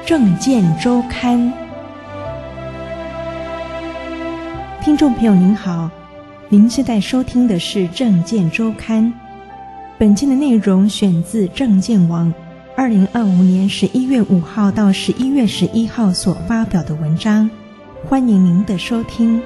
政见周刊。听众朋友您好，您现在收听的是政见周刊。本期的内容选自政见网2025年11月5号到11月11号所发表的文章，欢迎您的收听。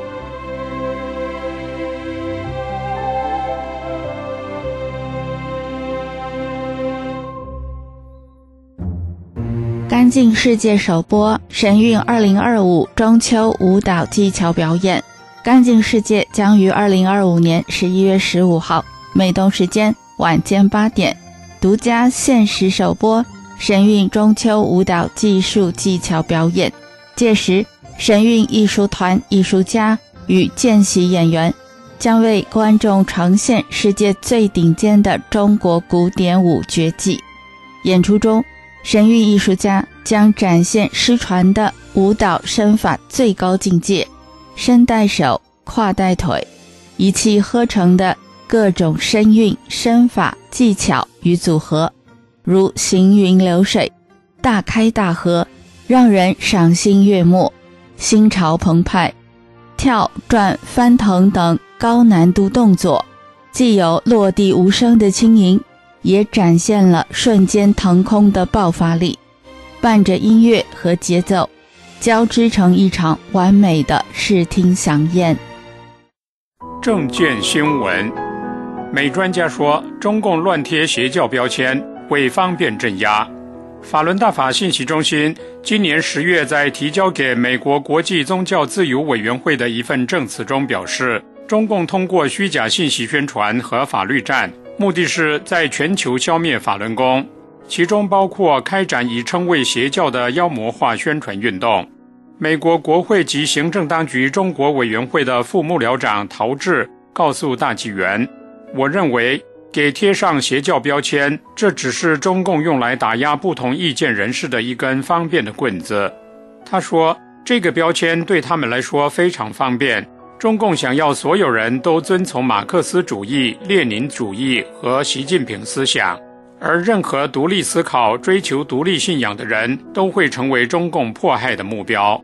干净世界首播神韵2025中秋舞蹈技巧表演。干净世界将于2025年11月15号美东时间晚间8点独家限时首播神韵中秋舞蹈技术技巧表演。届时，神韵艺术团艺术家与见习演员将为观众呈现世界最顶尖的中国古典舞绝技。演出中，神韵艺术家将展现失传的舞蹈身法最高境界，身带手，胯带腿，一气呵成的各种身韵、身法、技巧与组合，如行云流水、大开大合，让人赏心悦目；心潮澎湃、跳、转、翻腾等高难度动作，既有落地无声的轻盈，也展现了瞬间腾空的爆发力，伴着音乐和节奏，交织成一场完美的视听飨宴。 政见新闻，美专家说，中共乱贴邪教标签为方便镇压。法轮大法信息中心今年10月在提交给美国国际宗教自由委员会的一份证词中表示，中共通过虚假信息宣传和法律战，目的是在全球消灭法轮功，其中包括开展以称为邪教的妖魔化宣传运动。美国国会及行政当局中国委员会的副幕僚长陶志告诉大纪元，我认为给贴上邪教标签，这只是中共用来打压不同意见人士的一根方便的棍子。他说，这个标签对他们来说非常方便，中共想要所有人都遵从马克思主义、列宁主义和习近平思想，而任何独立思考、追求独立信仰的人都会成为中共迫害的目标。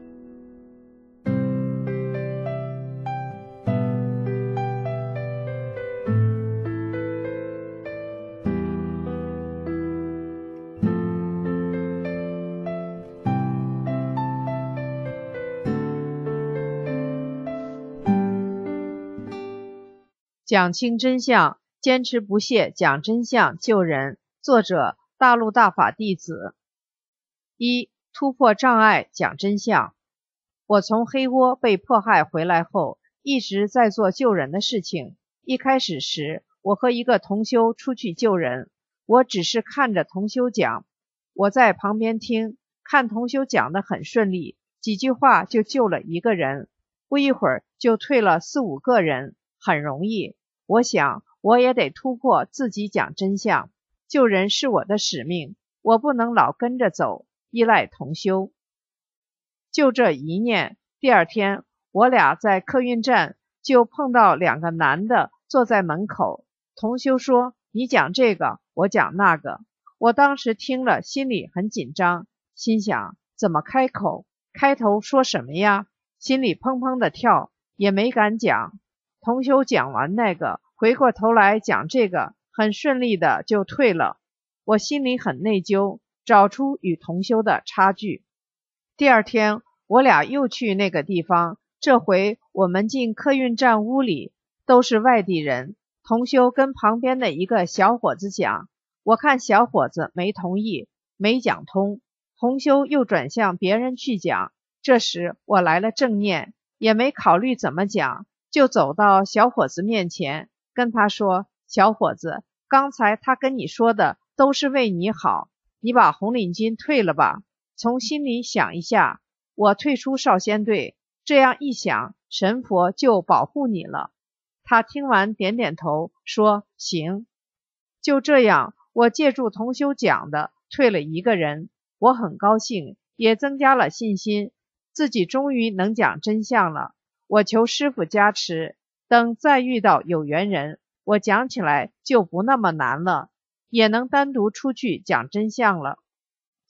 讲清真相，坚持不懈讲真相救人。作者：大陆大法弟子。1. 突破障碍讲真相。我从黑窝被迫害回来后，一直在做救人的事情。一开始时，我和一个同修出去救人，我只是看着同修讲，我在旁边听，看同修讲得很顺利，几句话就救了一个人，不一会儿就退了4、5个人，很容易。我想我也得突破自己讲真相，救人是我的使命，我不能老跟着走，依赖同修。就这一念，第二天我俩在客运站就碰到2个男的坐在门口，同修说，你讲这个，我讲那个。我当时听了心里很紧张，心想怎么开口，开头说什么呀，心里砰砰的跳，也没敢讲。同修讲完那个，回过头来讲这个，很顺利的就退了。我心里很内疚，找出与同修的差距。第二天我俩又去那个地方，这回我们进客运站屋里，都是外地人。同修跟旁边的一个小伙子讲，我看小伙子没同意，没讲通。同修又转向别人去讲，这时我来了正念，也没考虑怎么讲，就走到小伙子面前，跟他说，小伙子，刚才他跟你说的都是为你好，你把红领巾退了吧。从心里想一下，我退出少先队，这样一想，神佛就保护你了。他听完点点头，说行。就这样，我借助同修讲的退了一个人，我很高兴，也增加了信心，自己终于能讲真相了。我求师父加持，等再遇到有缘人，我讲起来就不那么难了，也能单独出去讲真相了。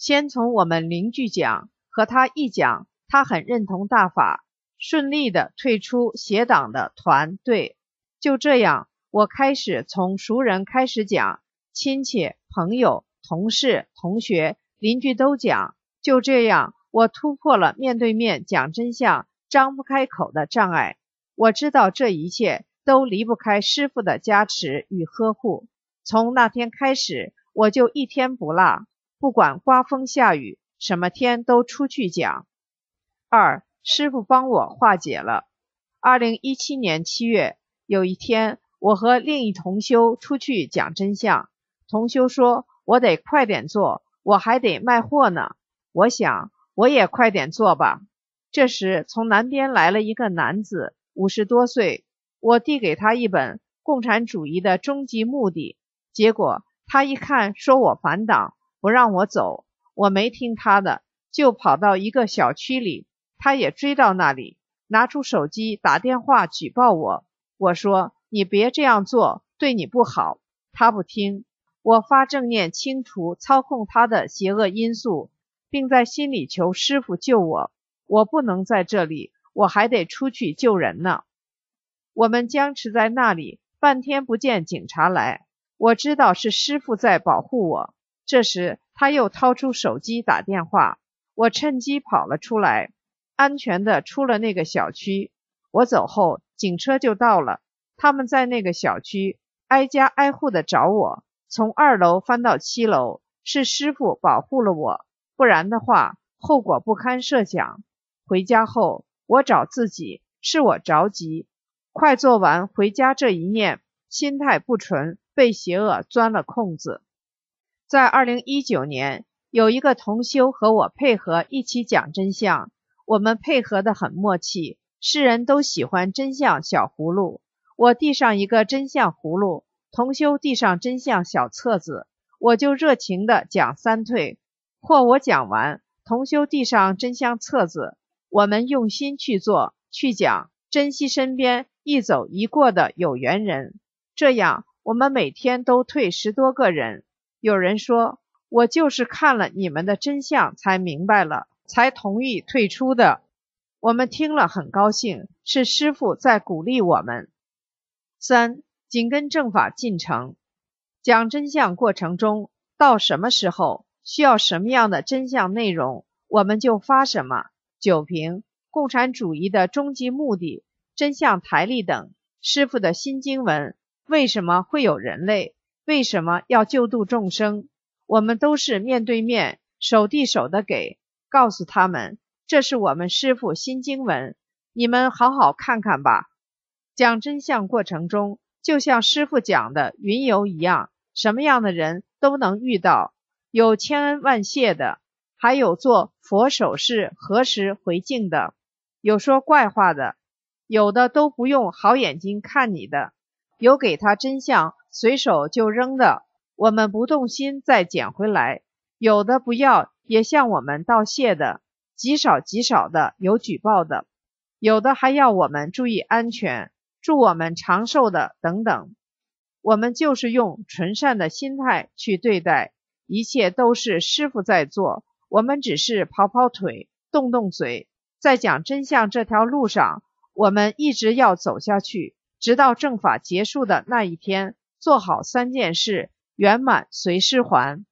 先从我们邻居讲，和他一讲，他很认同大法，顺利的退出邪党的团队。就这样，我开始从熟人开始讲，亲戚、朋友、同事、同学、邻居都讲。就这样，我突破了面对面讲真相张不开口的障碍。我知道这一切都离不开师父的加持与呵护。从那天开始，我就一天不落，不管刮风下雨，什么天都出去讲。二，师父帮我化解了。2017年7月，有一天，我和另一同修出去讲真相。同修说，我得快点做，我还得卖货呢。我想，我也快点做吧。这时，从南边来了一个男子，50多岁。我递给他一本《共产主义的终极目的》，结果他一看说我反党，不让我走。我没听他的，就跑到一个小区里，他也追到那里，拿出手机打电话举报我。我说，你别这样做，对你不好。他不听。我发正念清除操控他的邪恶因素，并在心里求师父救我。我不能在这里，我还得出去救人呢。我们僵持在那里，半天不见警察来。我知道是师父在保护我。这时他又掏出手机打电话，我趁机跑了出来，安全的出了那个小区。我走后，警车就到了，他们在那个小区挨家挨户的找我，从2楼翻到7楼，是师父保护了我，不然的话后果不堪设想。回家后，我找自己，是我着急，快做完回家这一念，心态不纯，被邪恶钻了空子。在2019年，有一个同修和我配合一起讲真相，我们配合得很默契，世人都喜欢真相小葫芦。我递上一个真相葫芦，同修递上真相小册子，我就热情地讲3退，或我讲完，同修递上真相册子，我们用心去做去讲，珍惜身边一走一过的有缘人。这样我们每天都退10多个人。有人说，我就是看了你们的真相才明白了，才同意退出的。我们听了很高兴，是师父在鼓励我们。3. 紧跟正法进程。讲真相过程中，到什么时候需要什么样的真相内容，我们就发什么。9评、共产主义的终极目的、真相台历等，师父的新经文，为什么会有人类，为什么要救度众生，我们都是面对面手递手的给，告诉他们，这是我们师父新经文，你们好好看看吧。讲真相过程中，就像师父讲的云游一样，什么样的人都能遇到，有千恩万谢的，还有做佛手势何时回敬的，有说怪话的，有的都不用好眼睛看你的，有给他真相随手就扔的，我们不动心再捡回来，有的不要也向我们道谢的，极少极少的有举报的，有的还要我们注意安全，祝我们长寿的等等。我们就是用纯善的心态去对待，一切都是师父在做，我们只是跑跑腿，动动嘴。在讲真相这条路上，我们一直要走下去，直到正法结束的那一天，做好3件事，圆满随师还。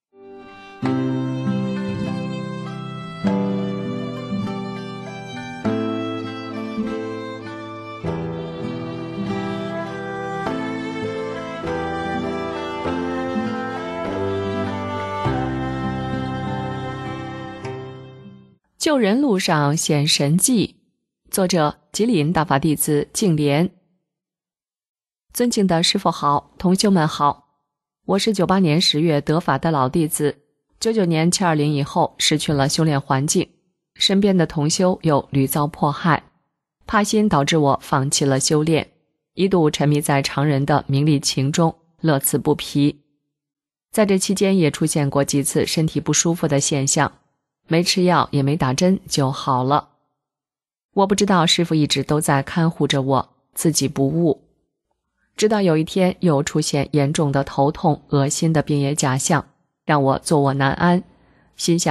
救人路上显神迹，作者吉林大法弟子净莲。尊敬的师父好，同修们好，我是98年10月得法的老弟子，99年720以后失去了修炼环境，身边的同修又屡遭迫害，怕心导致我放弃了修炼，一度沉迷在常人的名利情中，乐此不疲。在这期间也出现过几次身体不舒服的现象，没吃药也没打针就好了。我不知道师父一直都在看护着我，自己不悟。直到有一天又出现严重的头痛、恶心的病野假象，让我坐卧难安，心想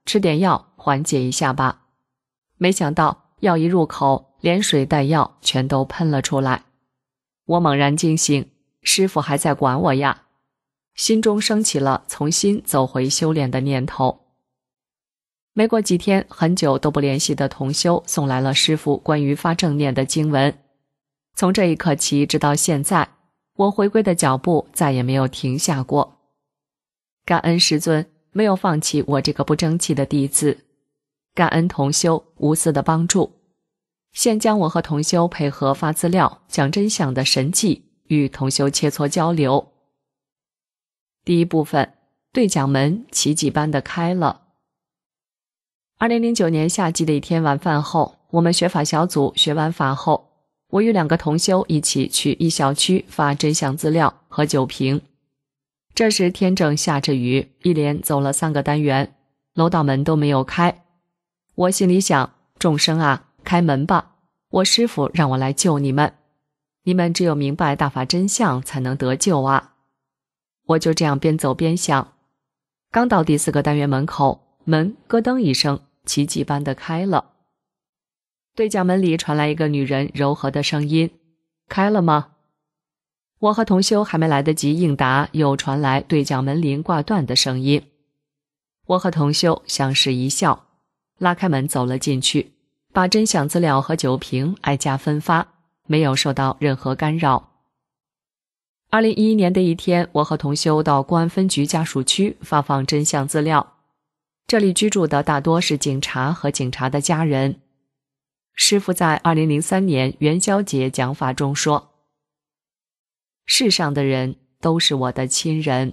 吃点药缓解一下吧。没想到药一入口，连水带药全都喷了出来。我猛然惊醒，师父还在管我呀，心中升起了重新走回修炼的念头。没过几天，很久都不联系的同修送来了师父关于发正念的经文。从这一刻起直到现在，我回归的脚步再也没有停下过。感恩师尊没有放弃我这个不争气的弟子，感恩同修无私的帮助。现将我和同修配合发资料讲真相的神迹与同修切磋交流。第一部分，对讲门奇迹般的开了。2009年夏季的一天晚饭后，我们学法小组学完法后，我与2个同修一起去一小区发真相资料和酒瓶。这时天正下着雨，一连走了3个单元，楼道门都没有开。我心里想，众生啊，开门吧，我师父让我来救你们，你们只有明白大法真相才能得救啊。我就这样边走边想，刚到第4个单元门口，门咯噔一声奇迹般的开了。对讲门里传来一个女人柔和的声音，开了吗？我和同修还没来得及应答，又传来对讲门铃挂断的声音。我和同修相视一笑，拉开门走了进去，把真相资料和酒瓶挨家分发，没有受到任何干扰。2011年的一天，我和同修到公安分局家属区发放真相资料。这里居住的大多是警察和警察的家人。师父在2003年元宵节讲法中说，世上的人都是我的亲人，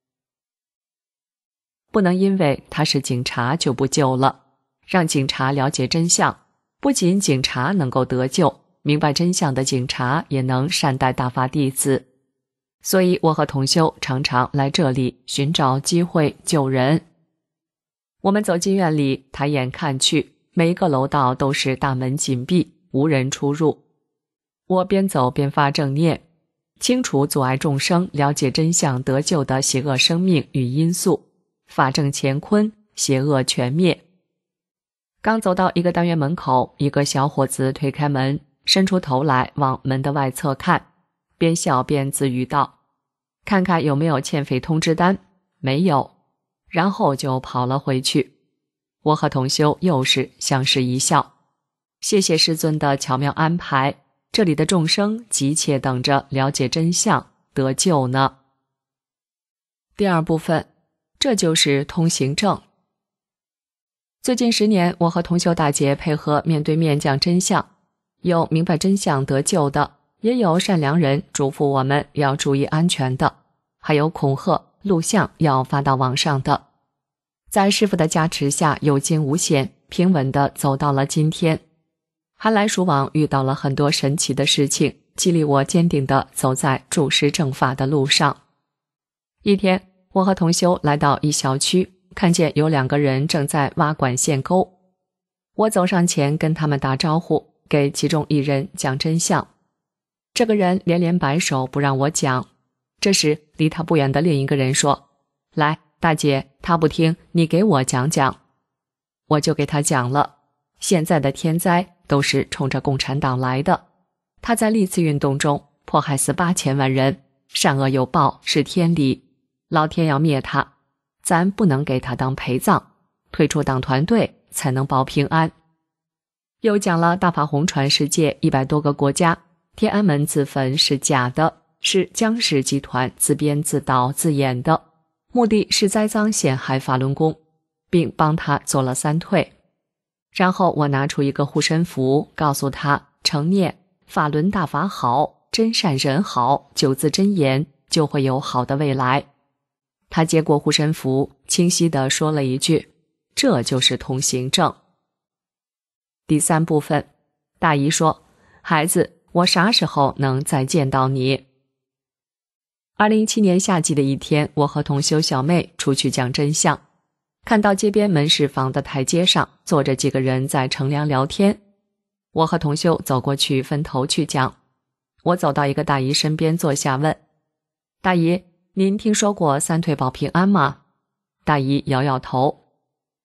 不能因为他是警察就不救了，让警察了解真相，不仅警察能够得救，明白真相的警察也能善待大法弟子。所以我和同修常常来这里寻找机会救人。我们走进院里，抬眼看去，每一个楼道都是大门紧闭，无人出入。我边走边发正念，清除阻碍众生了解真相得救的邪恶生命与因素，法正乾坤，邪恶全灭。刚走到一个单元门口，一个小伙子推开门，伸出头来往门的外侧看，边笑边自语道，看看有没有欠费通知单，没有，然后就跑了回去。我和同修又是相视一笑，谢谢师尊的巧妙安排，这里的众生急切等着了解真相得救呢。第二部分，这就是通行证。最近10年，我和同修大姐配合面对面讲真相，有明白真相得救的，也有善良人嘱咐我们要注意安全的，还有恐吓录像要发到网上的。在师父的加持下，有惊无险，平稳地走到了今天。寒来暑往，遇到了很多神奇的事情，激励我坚定地走在注师正法的路上。一天，我和同修来到一小区，看见有2个人正在挖管线沟。我走上前跟他们打招呼，给其中一人讲真相。这个人连连摆手不让我讲。这时离他不远的另一个人说，来，大姐，他不听，你给我讲讲。我就给他讲了，现在的天灾都是冲着共产党来的，他在历次运动中迫害死8000万人，善恶有报是天理，老天要灭他，咱不能给他当陪葬，退出党团队才能保平安。又讲了大法红传世界100多个国家，天安门自焚是假的，是江氏集团自编自导自演的，目的是栽赃陷害法轮功，并帮他做了3退。然后我拿出一个护身符，告诉他承念法轮大法好，真善人好，9字真言，就会有好的未来。他接过护身符，清晰地说了一句，这就是通行证。第3部分，大姨说，孩子，我啥时候能再见到你？2017年夏季的一天，我和同修小妹出去讲真相，看到街边门市房的台阶上坐着几个人在乘凉聊天。我和同修走过去分头去讲。我走到一个大姨身边坐下问，大姨，您听说过3退保平安吗？大姨摇摇头。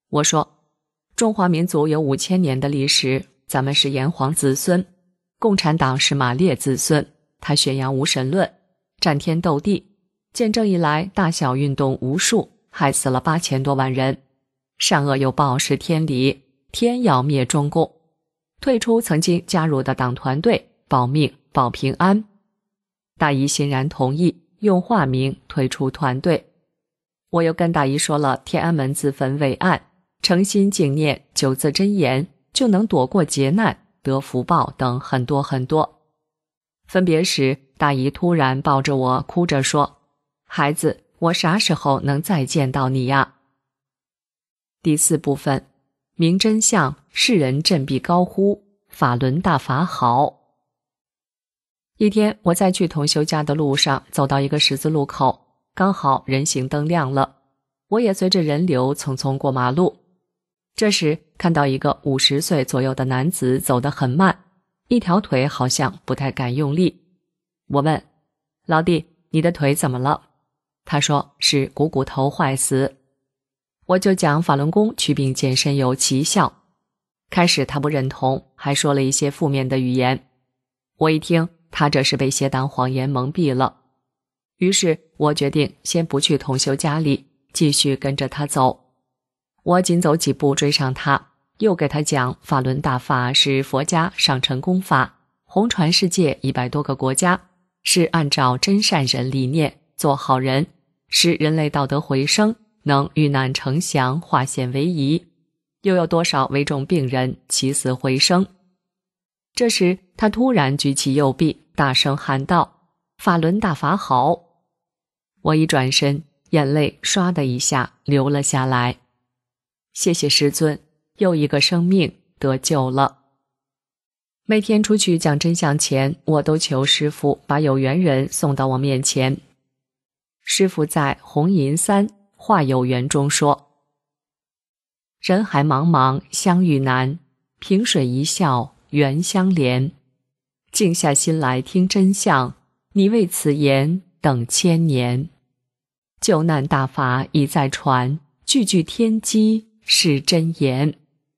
我说，中华民族有5000年的历史，咱们是炎黄子孙，共产党是马列子孙，他宣扬无神论，战天斗地，建政以来大小运动无数，害死了8000多万人，善恶有报是天理，天要灭中共，退出曾经加入的党团队，保命保平安。大姨欣然同意，用化名退出团队。我又跟大姨说了天安门自焚伟案，诚心敬念9字真言，就能躲过劫难，得福报等很多很多。分别时，大姨突然抱着我哭着说，孩子，我啥时候能再见到你呀？第4部分，明真相，世人振臂高呼，法轮大法好。一天，我在去同修家的路上，走到一个十字路口，刚好人行灯亮了，我也随着人流匆匆过马路。这时看到一个50岁左右的男子走得很慢，一条腿好像不太敢用力。我问，老弟，你的腿怎么了？他说是股头坏死。我就讲法轮功祛病健身有奇效。开始他不认同，还说了一些负面的语言。我一听，他这是被邪党谎言蒙蔽了。于是我决定先不去同修家里，继续跟着他走。我仅走几步追上他，又给他讲法轮大法是佛家上乘功法，红传世界100多个国家，是按照真善人理念做好人，使人类道德回升，能遇难成祥，化险为夷，又有多少危重病人起死回生。这时他突然举起右臂，大声喊道，法轮大法好。我一转身，眼泪唰的一下流了下来。谢谢师尊，又一个生命得救了。每天出去讲真相前，我都求师父把有缘人送到我面前。师父在红银3话有缘中说，人海茫茫相遇难，萍水一笑缘相连，静下心来听真相，你为此言等千年。救难大法已在传，句句天机是真言。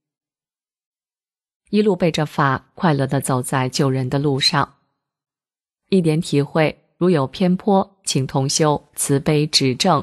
一路背着法，快乐地走在救人的路上。一点体会，如有偏颇，请同修慈悲指正。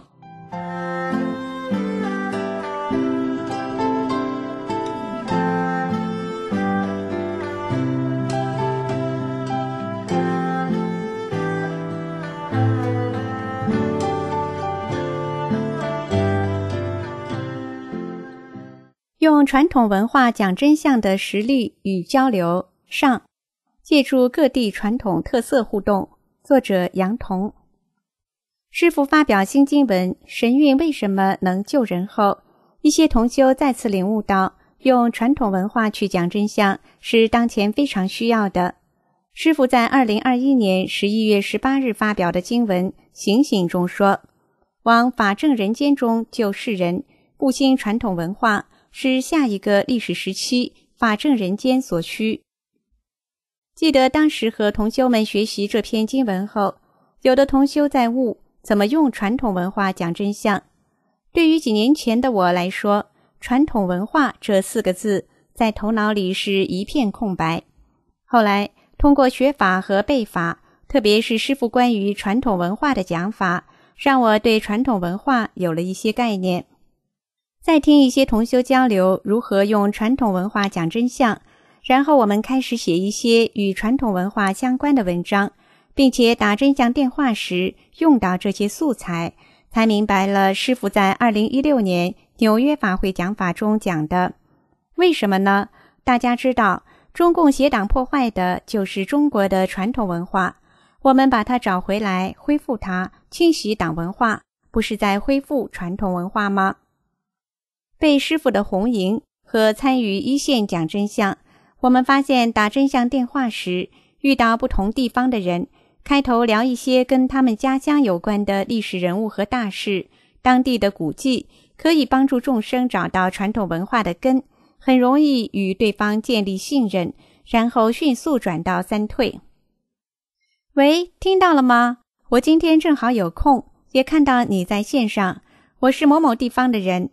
用传统文化讲真相的实例与交流上，借助各地传统特色互动。作者杨彤。师父发表新经文神韵为什么能救人后，一些同修再次领悟到用传统文化去讲真相是当前非常需要的。师父在2021年11月18日发表的经文醒醒中说，往法正人间中救世人，不兴传统文化，是下一个历史时期法正人间所需。记得当时和同修们学习这篇经文后，有的同修在悟怎么用传统文化讲真相。对于几年前的我来说，传统文化这4个字在头脑里是一片空白。后来通过学法和背法，特别是师父关于传统文化的讲法，让我对传统文化有了一些概念。再听一些同修交流如何用传统文化讲真相，然后我们开始写一些与传统文化相关的文章，并且打真相电话时用到这些素材，才明白了师父在2016年纽约法会讲法中讲的。为什么呢？大家知道，中共邪党破坏的就是中国的传统文化，我们把它找回来，恢复它，清洗党文化，不是在恢复传统文化吗？被师父的红迎和参与一线讲真相，我们发现打真相电话时，遇到不同地方的人，开头聊一些跟他们家乡有关的历史人物和大事，当地的古迹，可以帮助众生找到传统文化的根，很容易与对方建立信任，然后迅速转到3退。喂，听到了吗？我今天正好有空，也看到你在线上，我是某某地方的人，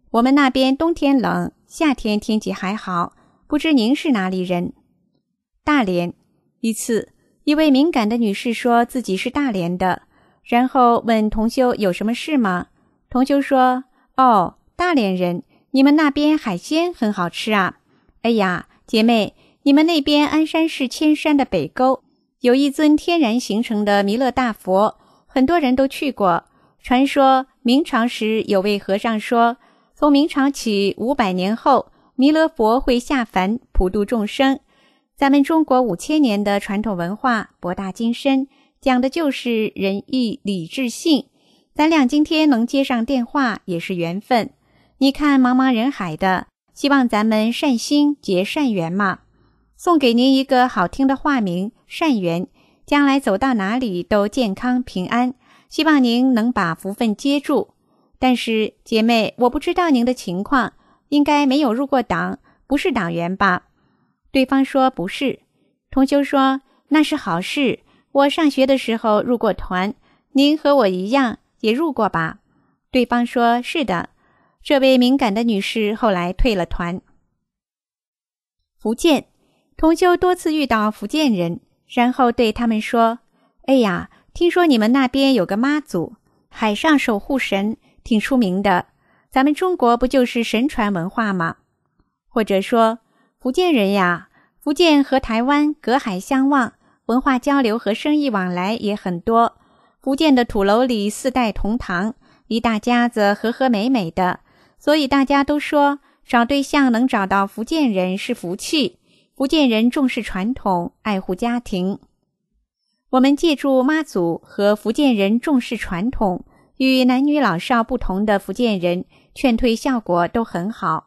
我们那边冬天冷，夏天天气还好，不知您是哪里人？大连。一次，一位敏感的女士说自己是大连的，然后问同修有什么事吗？同修说，哦，大连人，你们那边海鲜很好吃啊。哎呀，姐妹，你们那边鞍山市千山的北沟有一尊天然形成的弥勒大佛，很多人都去过。传说明朝时有位和尚说，从明朝起500年后，弥勒佛会下凡普度众生。咱们中国5000年的传统文化博大精深，讲的就是仁义礼智信。咱俩今天能接上电话也是缘分。你看茫茫人海的，希望咱们善心结善缘嘛。送给您一个好听的化名，善缘，将来走到哪里都健康平安，希望您能把福分接住。但是姐妹，我不知道您的情况，应该没有入过党，不是党员吧？对方说不是。同修说，那是好事，我上学的时候入过团，您和我一样也入过吧？对方说是的。这位敏感的女士后来退了团。福建，同修多次遇到福建人，然后对他们说，哎呀，听说你们那边有个妈祖，海上守护神，挺出名的，咱们中国不就是神传文化吗？或者说，福建人呀，福建和台湾隔海相望，文化交流和生意往来也很多。福建的土楼里4代同堂，一大家子和和美美的，所以大家都说找对象能找到福建人是福气。福建人重视传统，爱护家庭。我们借助妈祖和福建人重视传统，与男女老少不同的福建人劝退效果都很好。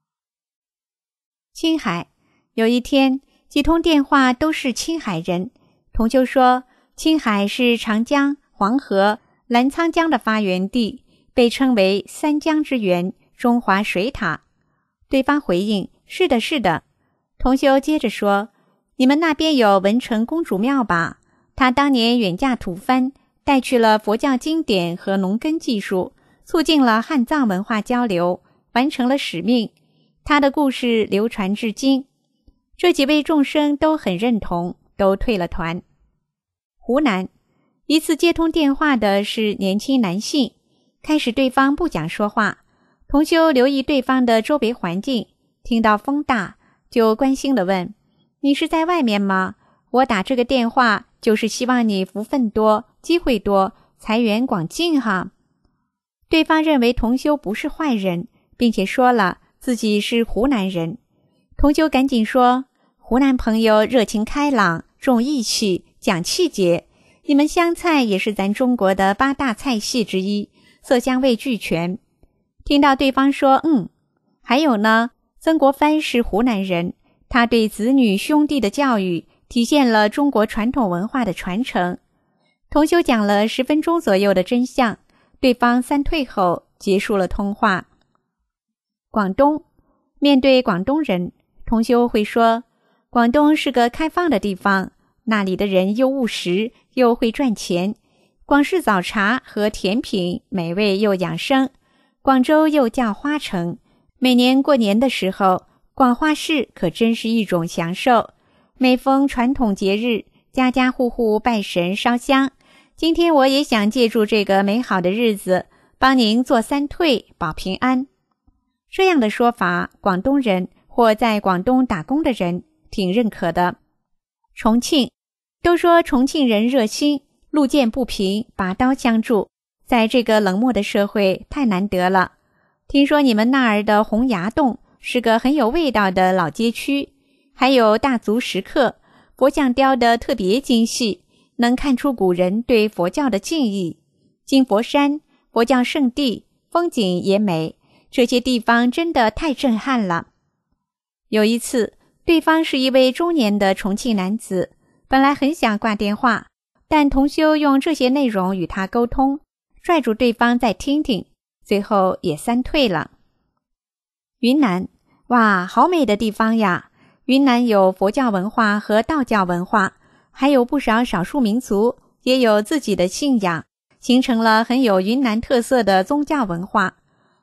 青海，有一天几通电话都是青海人，同修说青海是长江、黄河、澜沧江的发源地，被称为3江之源，中华水塔。对方回应，是的是的。同修接着说，你们那边有文成公主庙吧？她当年远嫁吐蕃，带去了佛教经典和农耕技术，促进了汉藏文化交流，完成了使命。她的故事流传至今。这几位众生都很认同，都退了团。湖南，一次接通电话的是年轻男性，开始对方不讲说话，同修留意对方的周围环境，听到风大，就关心地问，你是在外面吗？我打这个电话就是希望你福分多，机会多，财源广进哈。对方认为同修不是坏人，并且说了自己是湖南人。同修赶紧说，湖南朋友热情开朗，重义气，讲气节，你们湘菜也是咱中国的8大菜系之一，色香味俱全。听到对方说还有呢，曾国藩是湖南人，他对子女兄弟的教育体现了中国传统文化的传承。同修讲了10分钟左右的真相，对方3退后结束了通话。广东，面对广东人，同修会说，广东是个开放的地方，那里的人又务实又会赚钱，广式早茶和甜品美味又养生，广州又叫花城，每年过年的时候，逛花市可真是一种享受。每逢传统节日，家家户户拜神烧香。今天我也想借助这个美好的日子，帮您做3退，保平安。这样的说法，广东人或在广东打工的人挺认可的。重庆，都说重庆人热心，路见不平，拔刀相助，在这个冷漠的社会太难得了。听说你们那儿的洪崖洞是个很有味道的老街区，还有大足石刻，佛像雕得特别精细，能看出古人对佛教的敬意。金佛山，佛教圣地，风景也美，这些地方真的太震撼了。有一次，对方是一位中年的重庆男子，本来很想挂电话，但同修用这些内容与他沟通，拽住对方再听听，最后也3退了。云南，哇，好美的地方呀！云南有佛教文化和道教文化，还有不少少数民族，也有自己的信仰，形成了很有云南特色的宗教文化。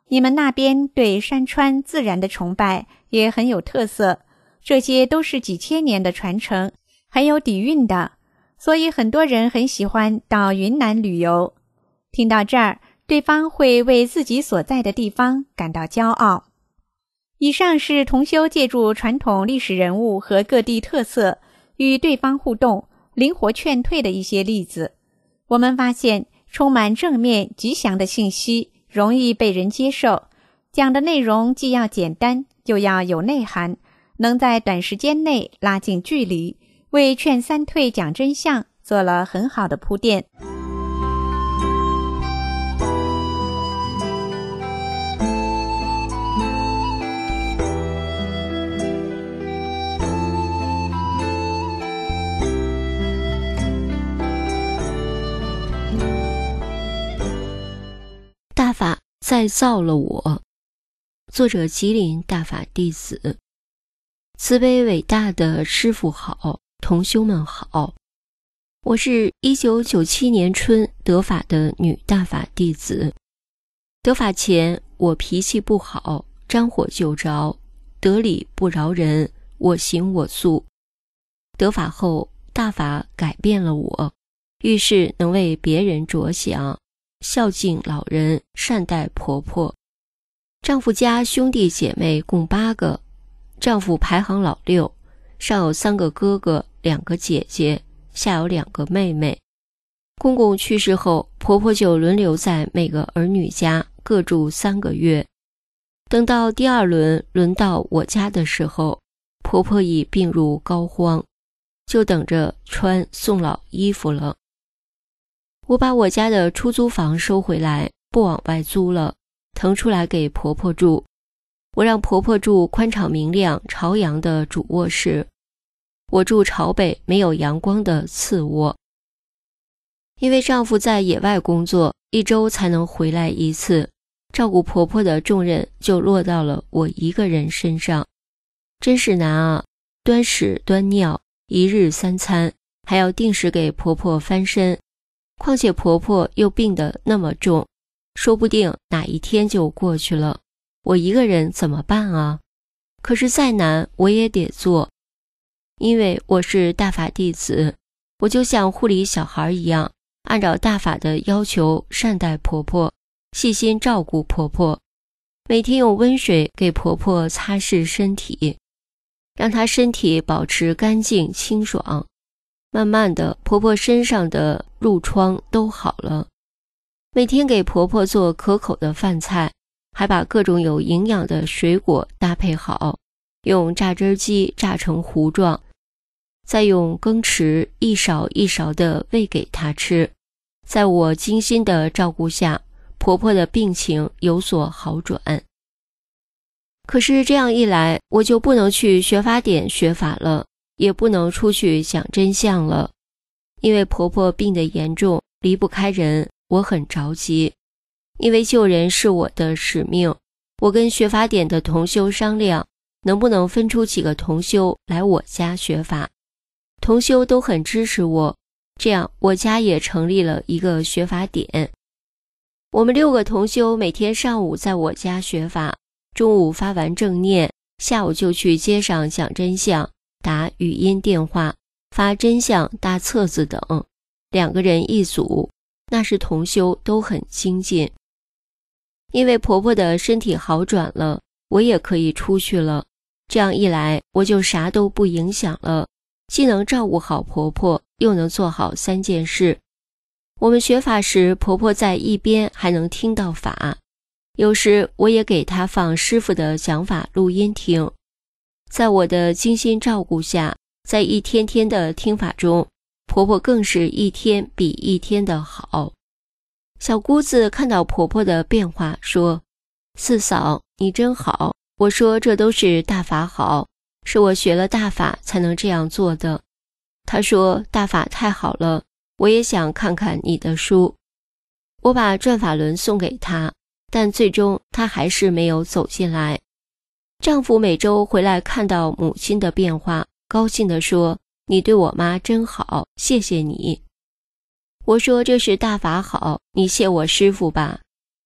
你们那边对山川自然的崇拜也很有特色，这些都是几千年的传承，很有底蕴的，所以很多人很喜欢到云南旅游。听到这儿，对方会为自己所在的地方感到骄傲。以上是同修借助传统历史人物和各地特色与对方互动，灵活劝退的一些例子。我们发现充满正面吉祥的信息容易被人接受，讲的内容既要简单又要有内涵，能在短时间内拉近距离，为劝三退讲真相做了很好的铺垫。 大法再造了我。作者吉林大法弟子。慈悲伟大的师父好，同修们好。我是1997年春得法的女大法弟子。得法前我脾气不好，沾火就着，得理不饶人，我行我素。得法后，大法改变了我，遇事能为别人着想，孝敬老人，善待婆婆。丈夫家兄弟姐妹共8个，丈夫排行老6，上有3个哥哥，2个姐姐，下有2个妹妹。公公去世后，婆婆就轮流在每个儿女家各住3个月。等到第2轮轮到我家的时候，婆婆已病入膏肓，就等着穿送老衣服了。我把我家的出租房收回来，不往外租了，腾出来给婆婆住。我让婆婆住宽敞明亮朝阳的主卧室，我住朝北没有阳光的次卧。因为丈夫在野外工作，1周才能回来1次，照顾婆婆的重任就落到了我一个人身上。真是难啊，端屎端尿，1日3餐，还要定时给婆婆翻身。况且婆婆又病得那么重，说不定哪一天就过去了，我一个人怎么办啊？可是再难我也得做，因为我是大法弟子，我就像护理小孩一样，按照大法的要求善待婆婆，细心照顾婆婆，每天用温水给婆婆擦拭身体，让她身体保持干净清爽。慢慢的，婆婆身上的褥疮都好了。每天给婆婆做可口的饭菜，还把各种有营养的水果搭配好，用榨汁机榨成糊状，再用羹匙一勺一勺地喂给她吃。在我精心的照顾下，婆婆的病情有所好转。可是这样一来，我就不能去学法典学法了，也不能出去讲真相了。因为婆婆病得严重，离不开人，我很着急。因为救人是我的使命，我跟学法典的同修商量，能不能分出几个同修来我家学法。同修都很支持我，这样我家也成立了一个学法典。我们6个同修每天上午在我家学法，中午发完正念，下午就去街上讲真相，打语音电话，发真相大册子等，2个人一组，那时同修都很精进。因为婆婆的身体好转了，我也可以出去了，这样一来我就啥都不影响了，既能照顾好婆婆，又能做好3件事。我们学法时，婆婆在一边还能听到法，有时我也给她放师父的讲法录音听。在我的精心照顾下，在一天天的听法中，婆婆更是一天比一天的好。小姑子看到婆婆的变化，说：四嫂，你真好。我说这都是大法好，是我学了大法才能这样做的。她说大法太好了，我也想看看你的书。我把转法轮送给她，但最终她还是没有走进来。丈夫每周回来看到母亲的变化，高兴地说：你对我妈真好，谢谢你。我说这是大法好，你谢我师父吧。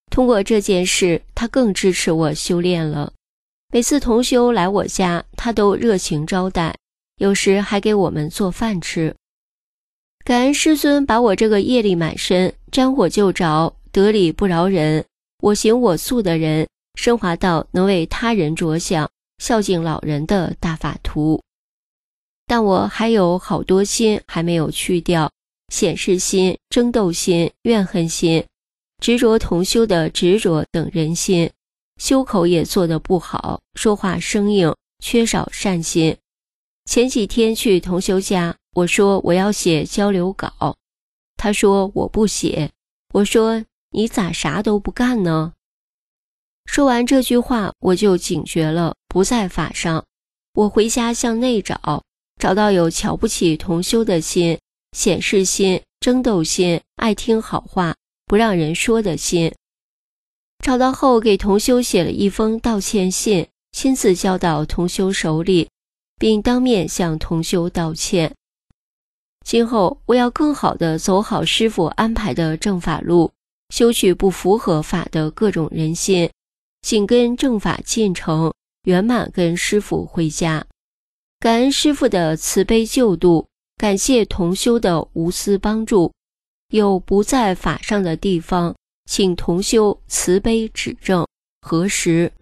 通过这件事，他更支持我修炼了。每次同修来我家，他都热情招待，有时还给我们做饭吃。感恩师尊把我这个业力满身、沾火就着、得理不饶人、我行我素的人，升华到能为他人着想、孝敬老人的大法图。但我还有好多心还没有去掉，显示心、争斗心、怨恨心、执着同修的执着等人心，修口也做得不好，说话生硬，缺少善心。前几天去同修家，我说我要写交流稿，他说我不写，我说你咋啥都不干呢？说完这句话，我就警觉了，不在法上。我回家向内找，找到有瞧不起同修的心、显示心、争斗心、爱听好话、不让人说的心。找到后，给同修写了一封道歉信，亲自交到同修手里，并当面向同修道歉。今后我要更好地走好师父安排的正法路，修去不符合法的各种人心，紧跟正法进程，圆满跟师父回家。感恩师父的慈悲救度，感谢同修的无私帮助。有不在法上的地方，请同修慈悲指正，核实。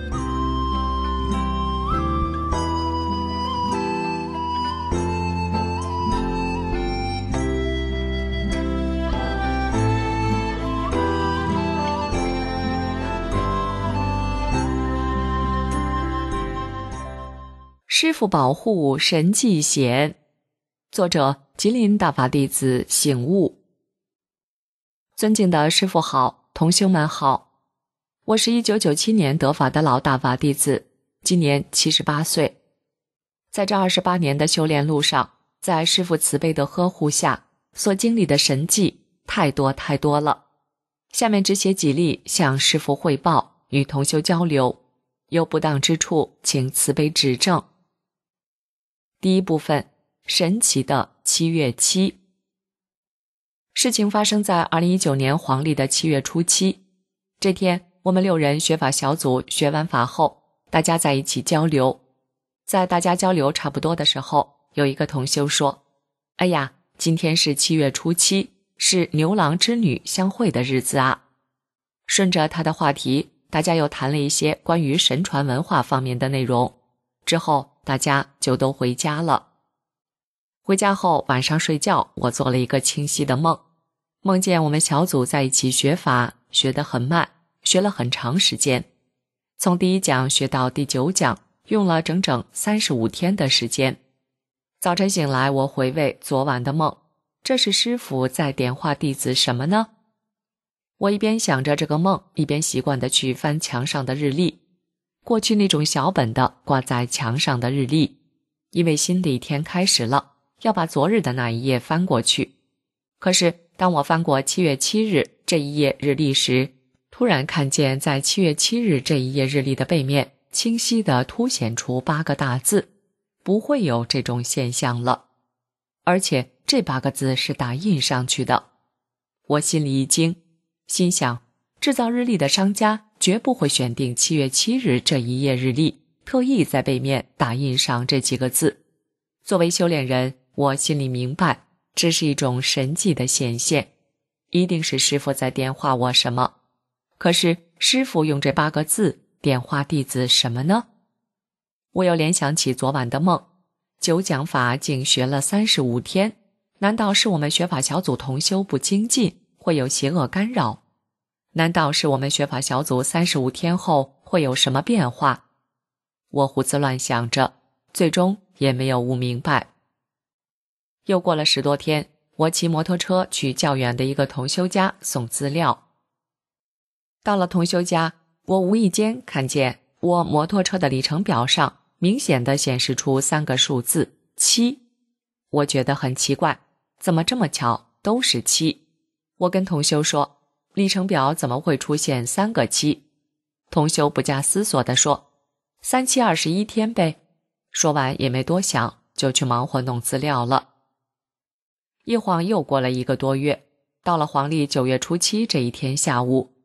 师父保护神迹显，作者吉林大法弟子醒悟。尊敬的师父好，同修们好，我是1997年得法的老大法弟子，今年78岁。在这28年的修炼路上，在师父慈悲的呵护下，所经历的神迹太多太多了。下面只写几例向师父汇报，与同修交流，有不当之处请慈悲指正。第一部分，神奇的7月7。事情发生在2019年黄历的7月初7。这天，我们6人学法小组学完法后，大家在一起交流。在大家交流差不多的时候，有一个同修说：“哎呀，今天是7月初7，是牛郎织女相会的日子啊。”顺着他的话题，大家又谈了一些关于神传文化方面的内容。之后大家就都回家了。回家后晚上睡觉，我做了一个清晰的梦，梦见我们小组在一起学法，学得很慢，学了很长时间，从第1讲学到第9讲，用了整整35天的时间。早晨醒来，我回味昨晚的梦，这是师父在点化弟子什么呢？我一边想着这个梦，一边习惯地去翻墙上的日历。过去那种小本的挂在墙上的日历，因为新的一天开始了，要把昨日的那一页翻过去。可是当我翻过7月7日这一页日历时，突然看见在7月7日这一页日历的背面清晰地凸显出8个大字，不会有这种现象了。而且这8个字是打印上去的。我心里一惊，心想制造日历的商家绝不会选定7月7日这一页日历，特意在背面打印上这几个字。作为修炼人，我心里明白，这是一种神迹的显现，一定是师父在点化我什么。可是师父用这8个字点化弟子什么呢？我又联想起昨晚的梦，9讲法竟学了35天，难道是我们学法小组同修不精进，会有邪恶干扰？难道是我们学法小组35天后会有什么变化？我胡思乱想着，最终也没有悟明白。又过了10多天，我骑摩托车去较远的一个同修家送资料。到了同修家，我无意间看见我摩托车的里程表上明显地显示出3个数字7。我觉得很奇怪，怎么这么巧，都是7。我跟同修说，里程表怎么会出现3个7？同修不假思索地说，3期21天呗。说完也没多想，就去忙活弄资料了。一晃又过了1个多月，到了黄历9月初7这一天下午，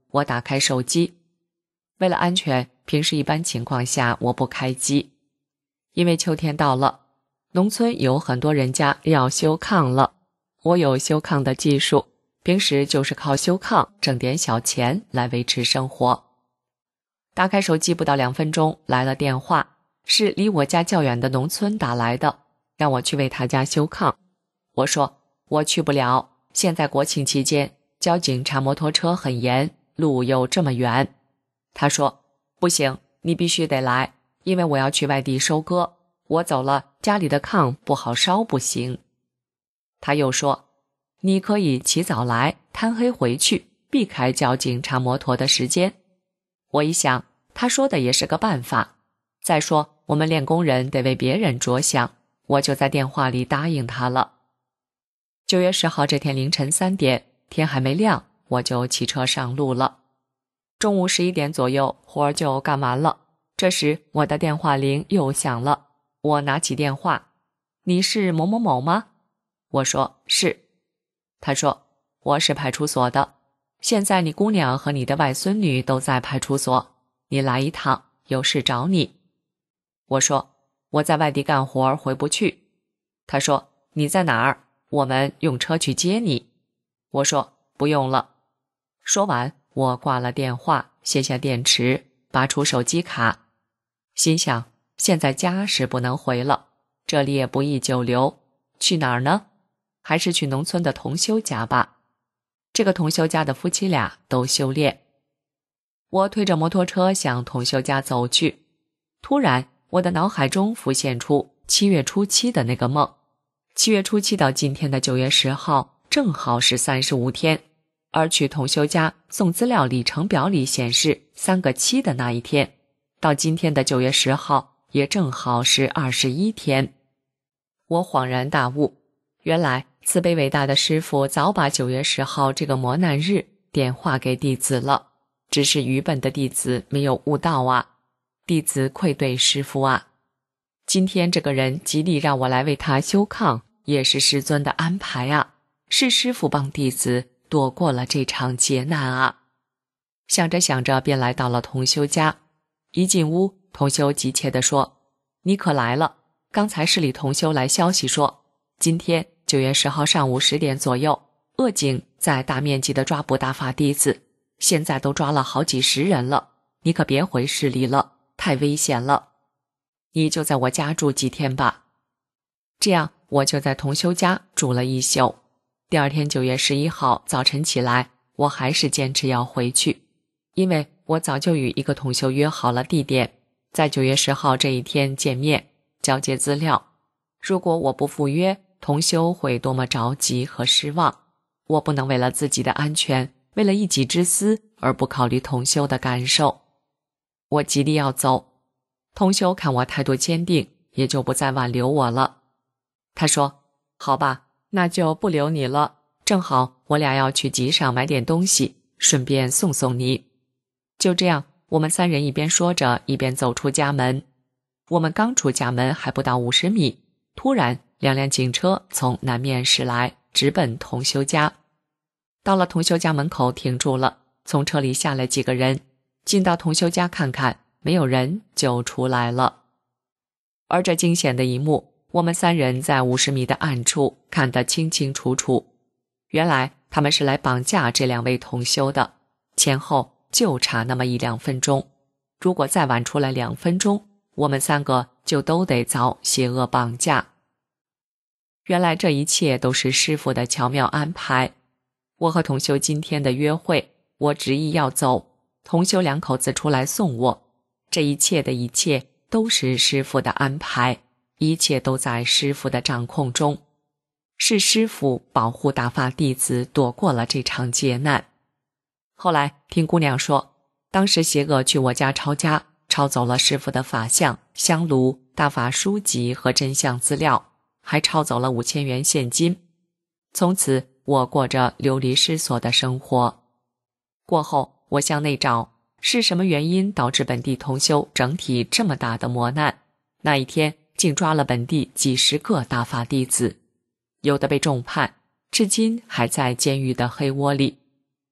我打开手机。为了安全，平时一般情况下我不开机。因为秋天到了，农村有很多人家要修炕了。我有修炕的技术，平时就是靠修炕挣点小钱来维持生活。打开手机不到2分钟，来了电话，是离我家较远的农村打来的，让我去为他家修炕。我说我去不了，现在国庆期间，交警查摩托车很严，路又这么远。他说不行，你必须得来，因为我要去外地收割，我走了家里的炕不好烧不行。他又说你可以起早来，贪黑回去，避开交警查摩托的时间。我一想，他说的也是个办法。再说我们练工人得为别人着想，我就在电话里答应他了。9月10号这天凌晨3点，天还没亮，我就骑车上路了。中午11点左右，活儿就干完了。这时我的电话铃又响了，我拿起电话，你是某某某吗？我说是。他说我是派出所的，现在你姑娘和你的外孙女都在派出所，你来一趟，有事找你。我说我在外地干活回不去。他说你在哪儿？我们用车去接你。我说不用了。说完我挂了电话，卸下电池，拔出手机卡，心想现在家是不能回了，这里也不宜久留，去哪儿呢？还是去农村的同修家吧。这个同修家的夫妻俩都修炼。我推着摩托车向同修家走去，突然我的脑海中浮现出7月初7的那个梦。7月初7到今天的9月10号正好是35天，而去同修家送资料里程表里显示3个7的那一天，到今天的9月10号也正好是21天。我恍然大悟，原来慈悲伟大的师父早把9月10号这个磨难日点化给弟子了，只是愚笨的弟子没有悟到啊，弟子愧对师父啊。今天这个人极力让我来为他修炕，也是师尊的安排啊，是师父帮弟子躲过了这场劫难啊。想着想着便来到了同修家，一进屋，同修急切地说，你可来了，刚才市里同修来消息说，今天9月10号上午10点左右，恶警在大面积的抓捕大法弟子，现在都抓了好几十人了，你可别回市里了，太危险了，你就在我家住几天吧。这样我就在同修家住了一宿。第二天9月11号早晨起来，我还是坚持要回去，因为我早就与一个同修约好了地点，在9月10号这一天见面，交接资料。如果我不赴约，同修会多么着急和失望。我不能为了自己的安全，为了一己之私而不考虑同修的感受。我极力要走，同修看我态度坚定，也就不再挽留我了。他说，好吧，那就不留你了，正好我俩要去集上买点东西，顺便送送你。就这样，我们3人一边说着，一边走出家门。我们刚出家门还不到50米，突然2辆警车从南面驶来，直奔同修家。到了同修家门口停住了，从车里下来几个人，进到同修家看看，没有人就出来了。而这惊险的一幕，我们3人在50米的暗处看得清清楚楚。原来他们是来绑架这2位同修的，前后就差那么1-2分钟。如果再晚出来2分钟，我们3个就都得遭邪恶绑架。原来这一切都是师父的巧妙安排。我和同修今天的约会，我执意要走，同修2口子出来送我，这一切的一切都是师父的安排，一切都在师父的掌控中，是师父保护大法弟子躲过了这场劫难。后来听姑娘说，当时邪恶去我家抄家，抄走了师父的法像、香炉、大法书籍和真相资料，还抄走了5000元现金。从此我过着流离失所的生活。过后我向内找，是什么原因导致本地同修整体这么大的磨难？那一天竟抓了本地几十个大法弟子，有的被重判，至今还在监狱的黑窝里。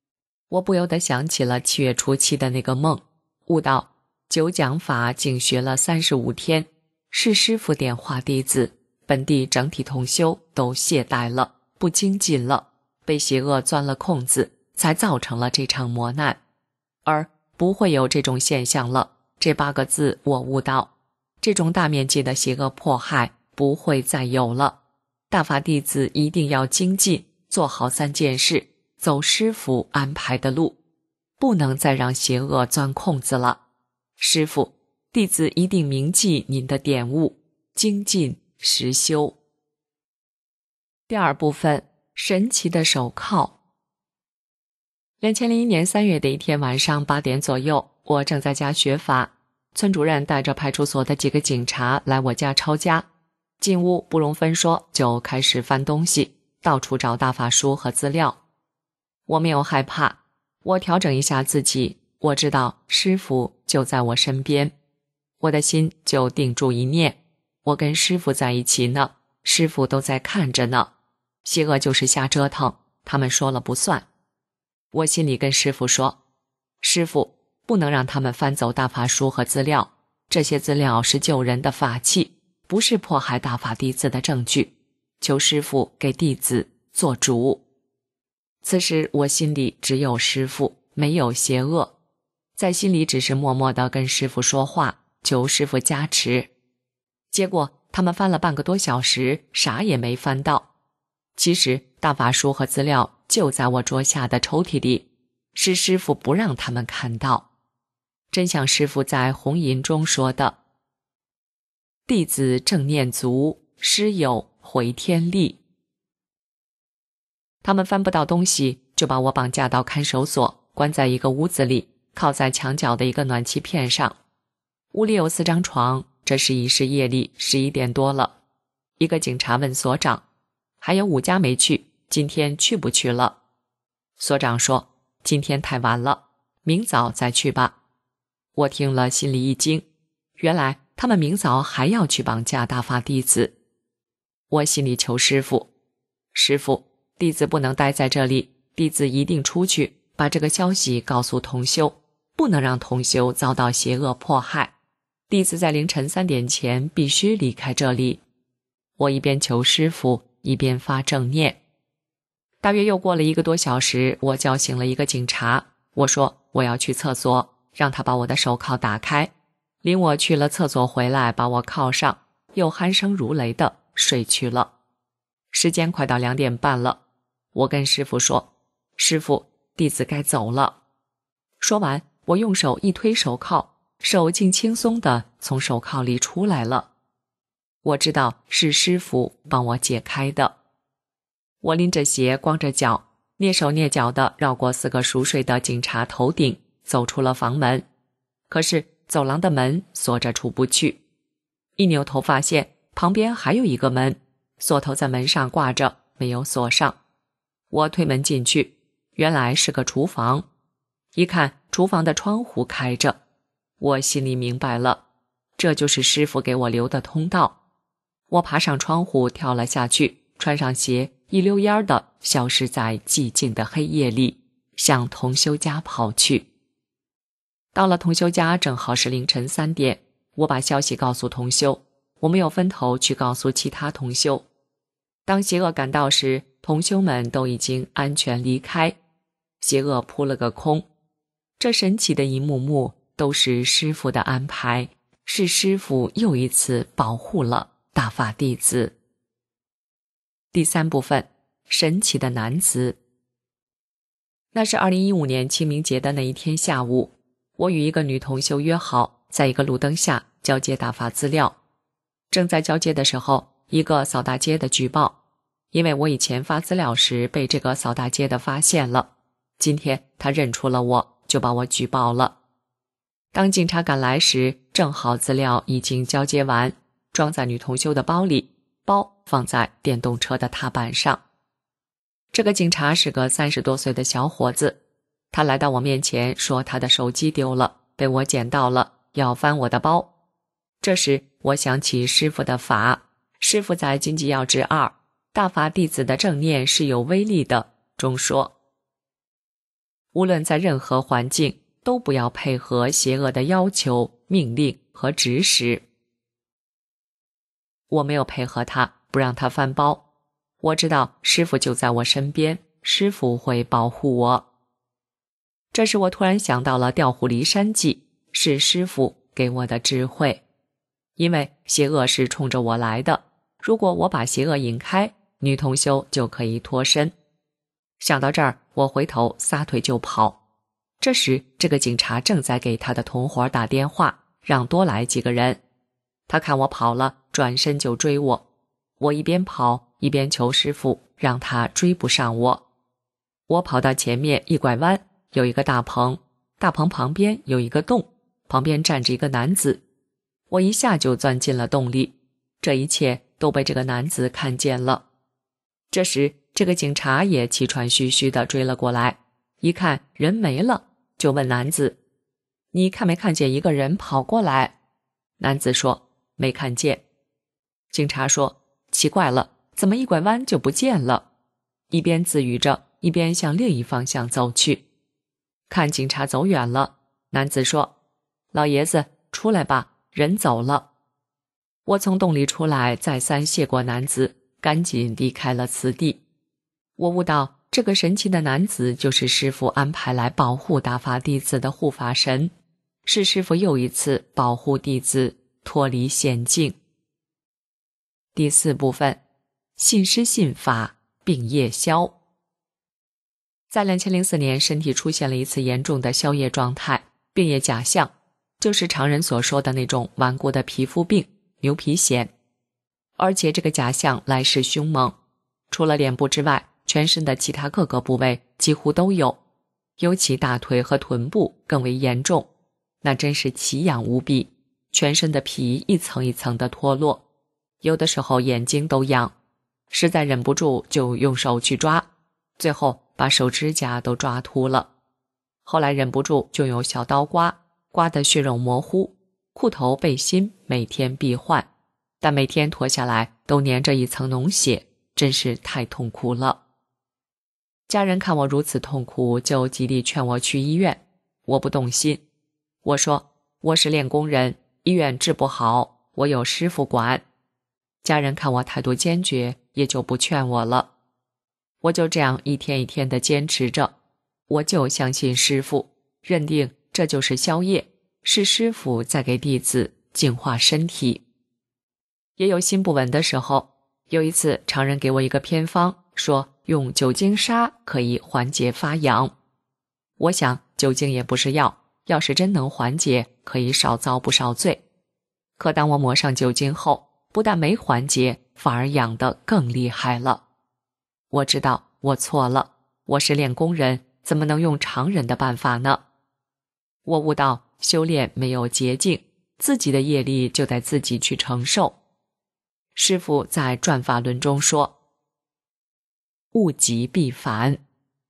我不由得想起了7月初7的那个梦，悟到9讲法竟学了35天，是师父点化弟子，本地整体同修都懈怠了，不精进了，被邪恶钻了空子，才造成了这场磨难。而不会有这种现象了，这8个字我悟到，这种大面积的邪恶迫害不会再有了。大法弟子一定要精进，做好3件事，走师父安排的路，不能再让邪恶钻空子了。师父，弟子一定铭记您的点悟，精进实修。第2部分，神奇的手铐。2001年3月的一天晚上8点左右，我正在家学法，村主任带着派出所的几个警察来我家抄家，进屋不容分说，就开始翻东西，到处找大法书和资料。我没有害怕，我调整一下自己，我知道师父就在我身边，我的心就定住一念，我跟师父在一起呢，师父都在看着呢，邪恶就是瞎折腾，他们说了不算。我心里跟师父说，师父，不能让他们翻走大法书和资料，这些资料是救人的法器，不是迫害大法弟子的证据，求师父给弟子做主。此时我心里只有师父，没有邪恶，在心里只是默默地跟师父说话，求师父加持。结果他们翻了半个多小时，啥也没翻到。其实大法书和资料就在我桌下的抽屉里，是师父不让他们看到。真像师父在红吟中说的，弟子正念足，师有回天力。他们翻不到东西，就把我绑架到看守所，关在一个屋子里，靠在墙角的一个暖气片上。屋里有4张床，这时已是夜里11点多了。一个警察问所长，还有5家没去，今天去不去了？所长说，今天太晚了，明早再去吧。我听了心里一惊，原来他们明早还要去绑架大法弟子。我心里求师父，师父，弟子不能待在这里，弟子一定出去，把这个消息告诉同修，不能让同修遭到邪恶迫害。弟子在凌晨3点前必须离开这里。我一边求师父，一边发正念。大约又过了1个多小时，我叫醒了一个警察，我说我要去厕所，让他把我的手铐打开。领我去了厕所回来，把我铐上，又鼾声如雷的睡去了。时间快到2点半了，我跟师父说，师父，弟子该走了。说完，我用手一推手铐，手竟轻松地从手铐里出来了。我知道是师父帮我解开的。我拎着鞋，光着脚，蹑手蹑脚地绕过4个熟睡的警察头顶，走出了房门。可是走廊的门锁着出不去，一扭头发现旁边还有一个门，锁头在门上挂着，没有锁上。我推门进去，原来是个厨房。一看厨房的窗户开着，我心里明白了，这就是师父给我留的通道。我爬上窗户跳了下去，穿上鞋，一溜烟地消失在寂静的黑夜里，向同修家跑去。到了同修家，正好是凌晨3点，我把消息告诉同修，我没有分头去告诉其他同修。当邪恶赶到时，同修们都已经安全离开，邪恶扑了个空。这神奇的一幕幕都是师父的安排，是师父又一次保护了大法弟子。第3部分，神奇的男子。那是2015年清明节的那一天下午，我与一个女同修约好，在一个路灯下交接大法资料。正在交接的时候，一个扫大街的举报，因为我以前发资料时被这个扫大街的发现了，今天他认出了我，就把我举报了。当警察赶来时，正好资料已经交接完，装在女同修的包里，包放在电动车的踏板上。这个警察是个30多岁的小伙子，他来到我面前说他的手机丢了，被我捡到了，要翻我的包。这时我想起师父的法，师父在《经济要旨2大法弟子的正念是有威力的中说， 无论在任何环境，都不要配合邪恶的要求、命令和指使。我没有配合他，不让他翻包。我知道师父就在我身边，师父会保护我。这时我突然想到了调虎离山计，是师父给我的智慧。因为邪恶是冲着我来的，如果我把邪恶引开，女同修就可以脱身。想到这儿，我回头撒腿就跑。这时这个警察正在给他的同伙打电话，让多来几个人。他看我跑了，转身就追我。我一边跑一边求师父让他追不上我。我跑到前面一拐弯，有一个大棚，大棚旁边有一个洞，旁边站着一个男子。我一下就钻进了洞里，这一切都被这个男子看见了。这时这个警察也气喘吁吁地追了过来，一看人没了，就问男子：你看没看见一个人跑过来？男子说：没看见。警察说：奇怪了，怎么一拐弯就不见了？一边自语着，一边向另一方向走去。看警察走远了，男子说：老爷子，出来吧，人走了。我从洞里出来，再三谢过男子，赶紧离开了此地。我悟到这个神奇的男子就是师父安排来保护大法弟子的护法神，是师父又一次保护弟子脱离险境。第4部分，信师信法，病夜消。在2004年，身体出现了一次严重的消夜状态，病夜假象，就是常人所说的那种顽固的皮肤病牛皮癣。而且这个假象来势凶猛，除了脸部之外，全身的其他各个部位几乎都有，尤其大腿和臀部更为严重，那真是奇痒无比，全身的皮一层一层的脱落，有的时候眼睛都痒，实在忍不住就用手去抓，最后把手指甲都抓秃了。后来忍不住就用小刀刮，刮得血肉模糊，裤头背心每天必换，但每天脱下来都粘着一层脓血，真是太痛苦了。家人看我如此痛苦，就极力劝我去医院，我不动心。我说我是练功人，医院治不好，我有师父管。家人看我态度坚决，也就不劝我了。我就这样一天一天地坚持着，我就相信师父，认定这就是消业，是师父在给弟子净化身体。也有心不稳的时候，有一次常人给我一个偏方，说用酒精砂可以缓解发痒。我想酒精也不是药，要是真能缓解，可以少遭不少罪。可当我抹上酒精后，不但没缓解，反而痒得更厉害了。我知道我错了，我是练功人，怎么能用常人的办法呢？我悟到修炼没有捷径，自己的业力就得自己去承受。师父在转法轮中说，物极必反。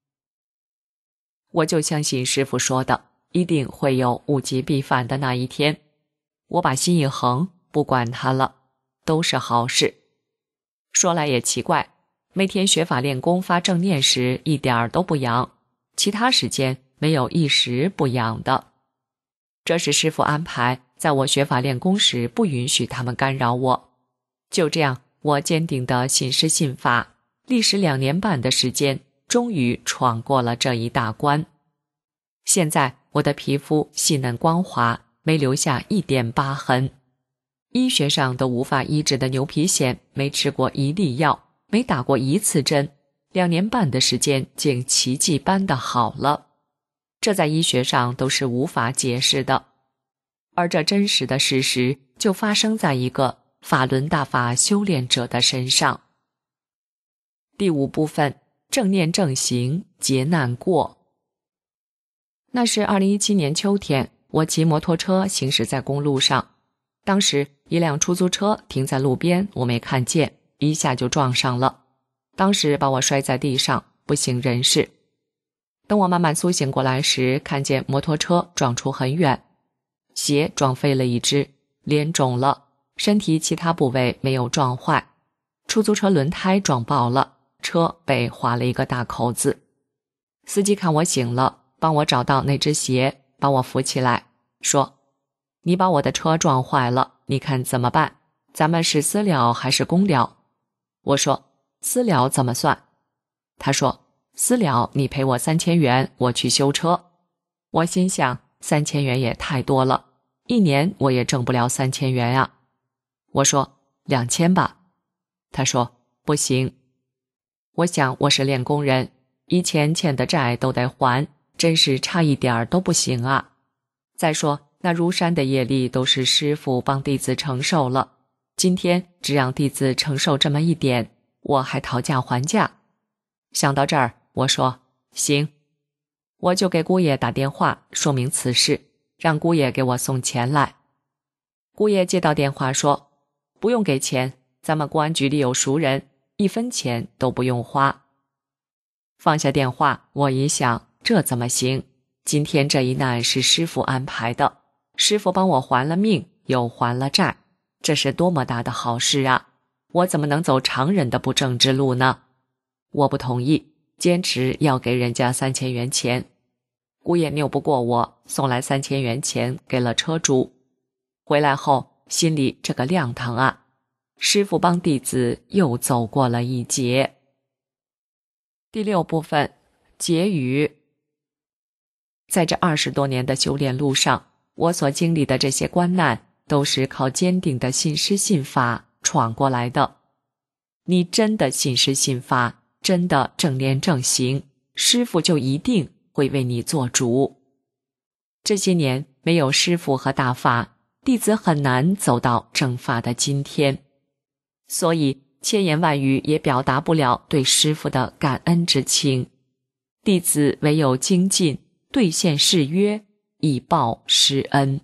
我就相信师父说的，一定会有物极必反的那一天。我把心一横，不管它了，都是好事。说来也奇怪，每天学法练功发正念时一点儿都不痒，其他时间没有一时不痒的。这是师父安排，在我学法练功时不允许他们干扰我。就这样，我坚定地信师信法，历时2年半的时间，终于闯过了这一大关。现在我的皮肤细嫩光滑，没留下一点疤痕。医学上都无法医治的牛皮癣，没吃过一粒药，没打过一次针，2年半的时间竟奇迹般的好了。这在医学上都是无法解释的。而这真实的事实就发生在一个法轮大法修炼者的身上。第5部分，正念正行，劫难过。那是2017年秋天，我骑摩托车行驶在公路上，当时一辆出租车停在路边，我没看见，一下就撞上了，当时把我摔在地上，不省人事。等我慢慢苏醒过来时，看见摩托车撞出很远，鞋撞飞了一只，脸肿了，身体其他部位没有撞坏，出租车轮胎撞爆了，车被划了一个大口子。司机看我醒了， 帮我找到那只鞋，把我扶起来，说：你把我的车撞坏了，你看怎么办？咱们是私了还是公了？我说：私了怎么算？他说：私了你赔我3000元，我去修车。我心想，3000元也太多了，一年我也挣不了3000元呀。我说2000吧。他说不行。我想我是练功人，以前欠的债都得还，真是差一点都不行啊。再说那如山的业力都是师父帮弟子承受了，今天只让弟子承受这么一点，我还讨价还价。想到这儿，我说行，我就给姑爷打电话说明此事，让姑爷给我送钱来。姑爷接到电话说，不用给钱，咱们公安局里有熟人，1分钱都不用花。放下电话，我一想，这怎么行？今天这一难是师父安排的，师父帮我还了命，又还了债，这是多么大的好事啊！我怎么能走常人的不正之路呢？我不同意，坚持要给人家3000元钱。姑爷拗不过我，送来3000元钱给了车主。回来后心里这个亮堂啊，师父帮弟子又走过了一劫。第6部分，结语。在这20多年的修炼路上，我所经历的这些关难，都是靠坚定的信师信法闯过来的。你真的信师信法，真的正念正行，师父就一定会为你做主。这些年没有师父和大法，弟子很难走到正法的今天，所以千言万语也表达不了对师父的感恩之情。弟子唯有精进，兑现誓约，以报师恩。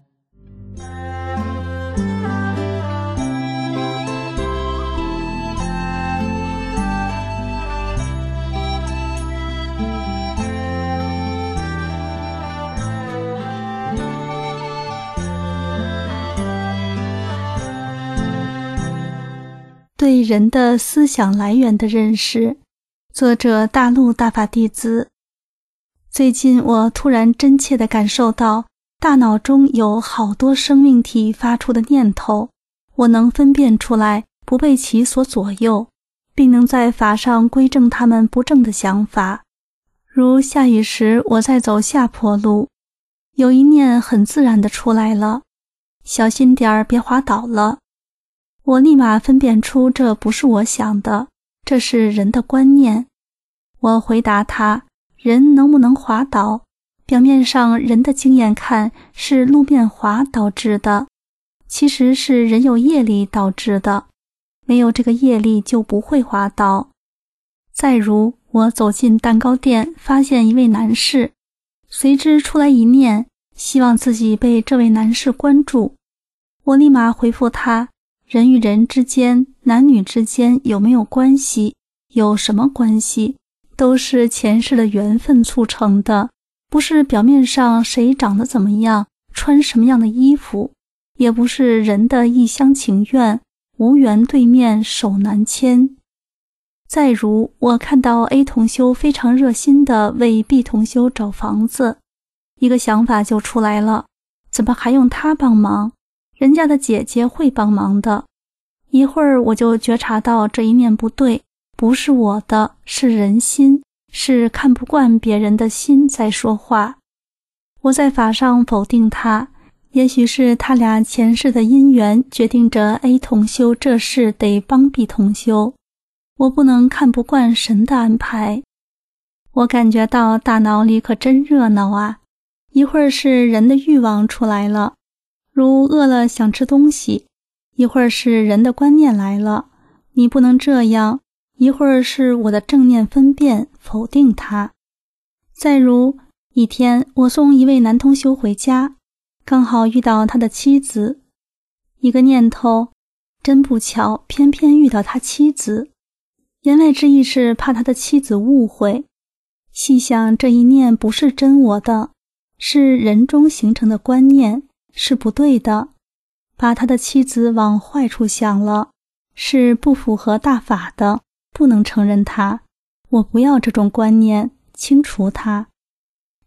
对人的思想来源的认识，作者大陆大法弟子。最近我突然真切地感受到，大脑中有好多生命体发出的念头，我能分辨出来，不被其所左右，并能在法上归正他们不正的想法。如下雨时我在走下坡路，有一念很自然地出来了，小心点儿，别滑倒了。我立马分辨出这不是我想的，这是人的观念。我回答他，人能不能滑倒，表面上人的经验看是路面滑导致的，其实是人有业力导致的，没有这个业力就不会滑倒。再如我走进蛋糕店，发现一位男士，随之出来一念，希望自己被这位男士关注。我立马回复他，人与人之间，男女之间有没有关系，有什么关系，都是前世的缘分促成的，不是表面上谁长得怎么样，穿什么样的衣服，也不是人的一厢情愿，无缘对面手难牵。再如我看到 A 同修非常热心地为 B 同修找房子，一个想法就出来了，怎么还用他帮忙？人家的姐姐会帮忙的。一会儿我就觉察到这一念不对，不是我的，是人心，是看不惯别人的心在说话。我在法上否定他，也许是他俩前世的因缘决定着 A 同修这事得帮 B 同修，我不能看不惯神的安排。我感觉到大脑里可真热闹啊，一会儿是人的欲望出来了，如饿了想吃东西，一会儿是人的观念来了，你不能这样，一会儿是我的正念分辨否定它。再如一天我送一位男同修回家，刚好遇到他的妻子，一个念头，真不巧偏偏遇到他妻子，言外之意是怕他的妻子误会。细想这一念不是真我的，是人中形成的观念，是不对的，把他的妻子往坏处想了，是不符合大法的，不能承认他。我不要这种观念，清除它。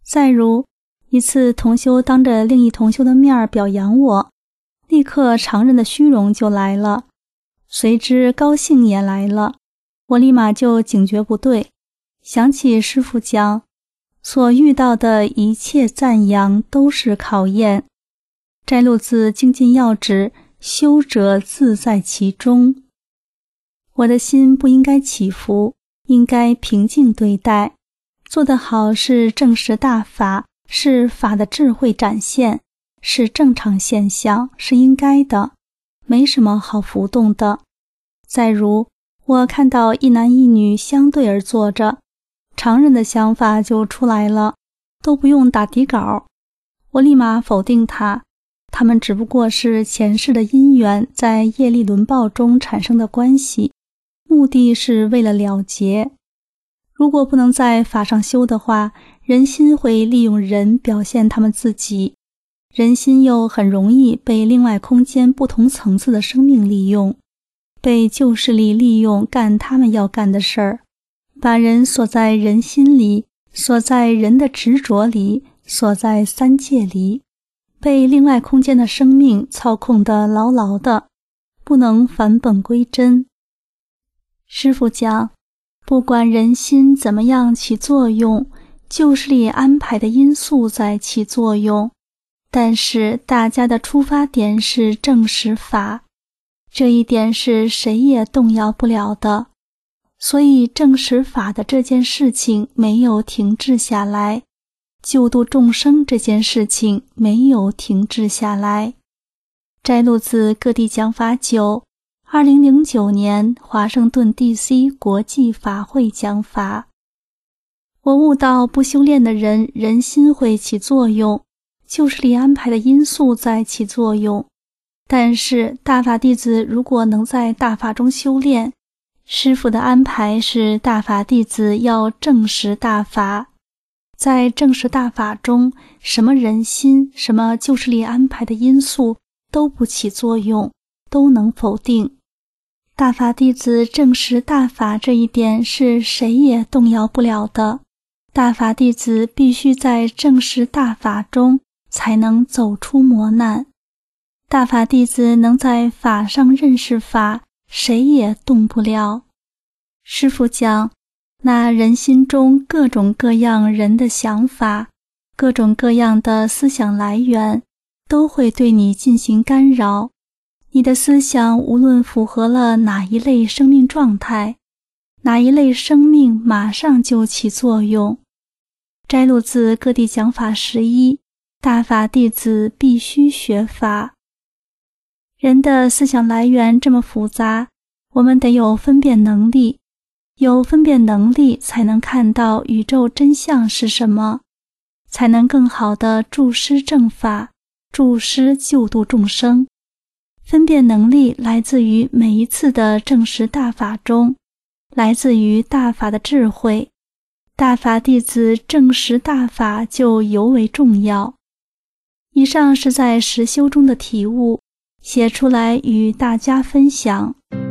再如一次同修当着另一同修的面表扬我，立刻常人的虚荣就来了，随之高兴也来了，我立马就警觉不对，想起师父讲，所遇到的一切赞扬都是考验。摘录自精进要旨，修者自在其中。我的心不应该起伏，应该平静对待。做得好是正实大法，是法的智慧展现，是正常现象，是应该的，没什么好浮动的。再如，我看到一男一女相对而坐着，常人的想法就出来了，都不用打底稿，我立马否定他们只不过是前世的因缘在业力轮报中产生的关系，目的是为了了结。如果不能在法上修的话，人心会利用人表现他们自己，人心又很容易被另外空间不同层次的生命利用，被旧势力利用干他们要干的事儿，把人锁在人心里，锁在人的执着里，锁在三界里，被另外空间的生命操控得牢牢的，不能返本归真。师父讲，不管人心怎么样起作用，旧势力安排的因素在起作用，但是大家的出发点是正实法，这一点是谁也动摇不了的。所以正实法的这件事情没有停滞下来，救度众生这件事情没有停滞下来。摘录自各地讲法9 2009年华盛顿 DC 国际法会讲法。我悟到不修炼的人，人心会起作用，旧势力安排的因素在起作用，但是大法弟子如果能在大法中修炼，师父的安排是大法弟子要证实大法，在证实大法中，什么人心，什么旧势力安排的因素都不起作用，都能否定。大法弟子证实大法这一点是谁也动摇不了的，大法弟子必须在证实大法中才能走出磨难。大法弟子能在法上认识法，谁也动不了。师父讲，那人心中各种各样人的想法，各种各样的思想来源，都会对你进行干扰。你的思想无论符合了哪一类生命状态，哪一类生命马上就起作用。摘录自各地讲法11，大法弟子必须学法。人的思想来源这么复杂，我们得有分辨能力，有分辨能力才能看到宇宙真相是什么，才能更好地助施正法，助施救度众生。分辨能力来自于每一次的证实大法中，来自于大法的智慧。大法弟子证实大法就尤为重要。以上是在实修中的体悟，写出来与大家分享。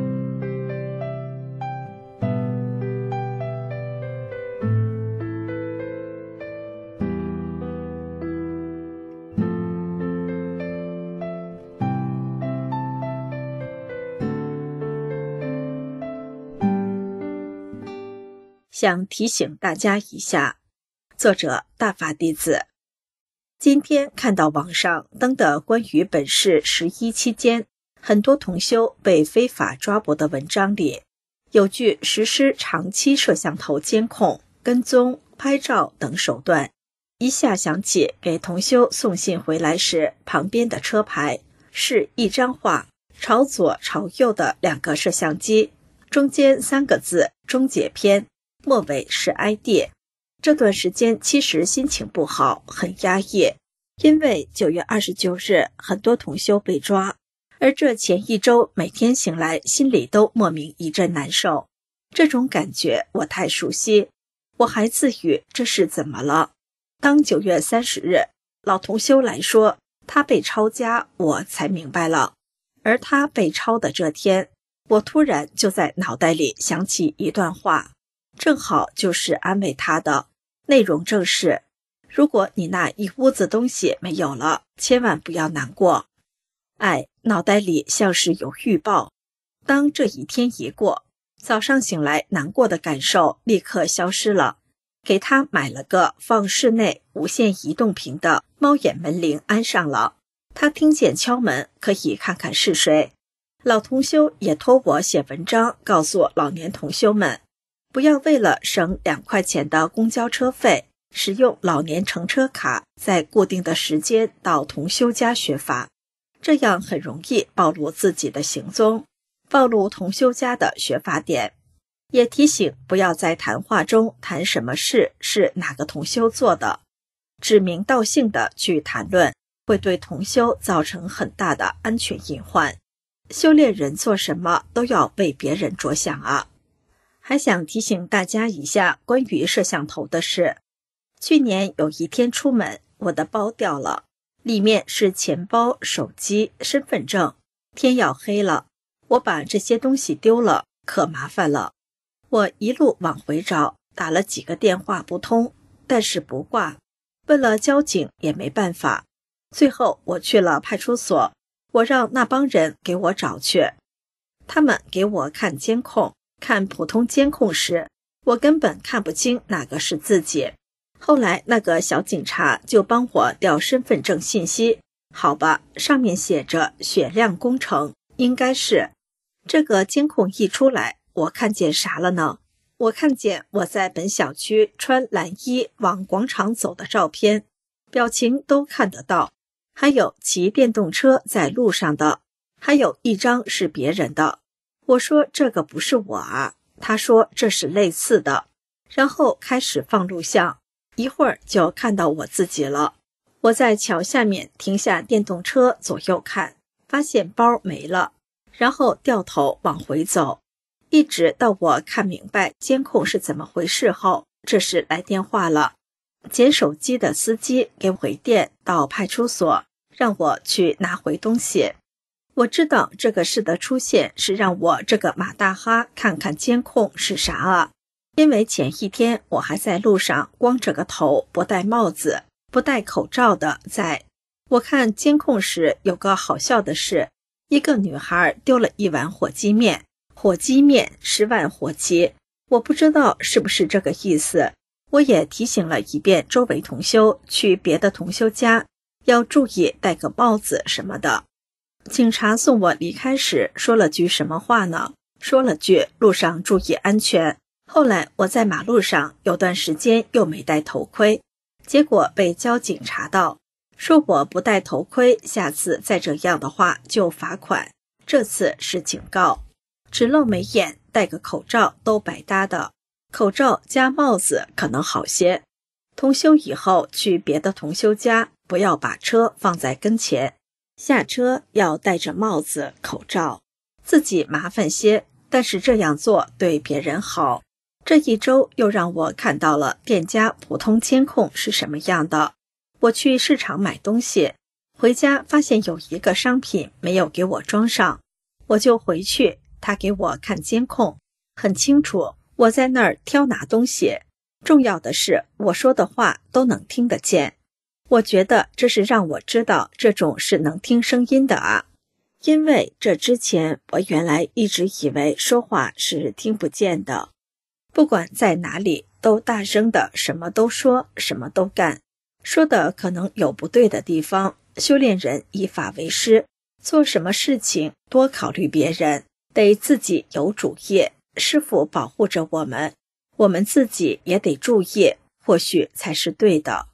想提醒大家一下，作者大法弟子。今天看到网上登的关于本世11期间很多同修被非法抓捕的文章里，有句实施长期摄像头监控、跟踪、拍照等手段，一下想起给同修送信回来时旁边的车牌是一张画，朝左朝右的2个摄像机，中间3个字终结篇，末尾是ID。这段时间其实心情不好，很压抑，因为9月29日很多同修被抓，而这前一周每天醒来心里都莫名一阵难受。这种感觉我太熟悉，我还自语这是怎么了？当9月30日老同修来说他被抄家，我才明白了。而他被抄的这天，我突然就在脑袋里想起一段话，正好就是安慰他的，内容正是： 如果你那一屋子东西没有了，千万不要难过。脑袋里像是有预报，当这一天一过，早上醒来难过的感受立刻消失了。给他买了个放室内无线移动屏的猫眼门铃安上了，他听见敲门可以看看是谁。老同修也托我写文章告诉老年同修们，不要为了省2块钱的公交车费，使用老年乘车卡在固定的时间到同修家学法，这样很容易暴露自己的行踪，暴露同修家的学法点。也提醒不要在谈话中谈什么事是哪个同修做的，指名道姓的去谈论，会对同修造成很大的安全隐患。修炼人做什么都要为别人着想啊。还想提醒大家一下关于摄像头的事。去年有一天出门，我的包掉了，里面是钱包、手机、身份证。天要黑了，我把这些东西丢了，可麻烦了。我一路往回找，打了几个电话不通，但是不挂，问了交警也没办法。最后我去了派出所，我让那帮人给我找去。他们给我看监控，看普通监控时，我根本看不清哪个是自己。后来那个小警察就帮我调身份证信息，好吧，上面写着雪亮工程，应该是。这个监控一出来，我看见啥了呢？我看见我在本小区穿蓝衣往广场走的照片，表情都看得到，还有骑电动车在路上的，还有一张是别人的。我说这个不是我啊，他说这是类似的，然后开始放录像，一会儿就看到我自己了。我在桥下面停下电动车左右看，发现包没了，然后掉头往回走，一直到我看明白监控是怎么回事后，这时来电话了，捡手机的司机给我回电到派出所，让我去拿回东西。我知道这个事的出现是让我这个马大哈看看监控是啥啊，因为前一天我还在路上光着个头，不戴帽子，不戴口罩的在。我看监控时有个好笑的事，一个女孩丢了一碗火鸡面10万火鸡，我不知道是不是这个意思。我也提醒了一遍周围同修，去别的同修家要注意戴个帽子什么的。警察送我离开时说了句什么话呢？说了句路上注意安全。后来我在马路上有段时间又没戴头盔，结果被交警查到，说我不戴头盔，下次再这样的话就罚款，这次是警告。只露眉眼戴个口罩都百搭的，口罩加帽子可能好些。同修以后去别的同修家，不要把车放在跟前，下车要戴着帽子口罩，自己麻烦些，但是这样做对别人好。这一周又让我看到了店家普通监控是什么样的。我去市场买东西，回家发现有一个商品没有给我装上，我就回去，他给我看监控，很清楚我在那儿挑拿东西，重要的是我说的话都能听得见。我觉得这是让我知道这种是能听声音的啊，因为这之前我原来一直以为说话是听不见的，不管在哪里都大声的什么都说，什么都干，说的可能有不对的地方。修炼人以法为师，做什么事情多考虑别人，得自己有主意，师父保护着我们，我们自己也得注意，或许才是对的。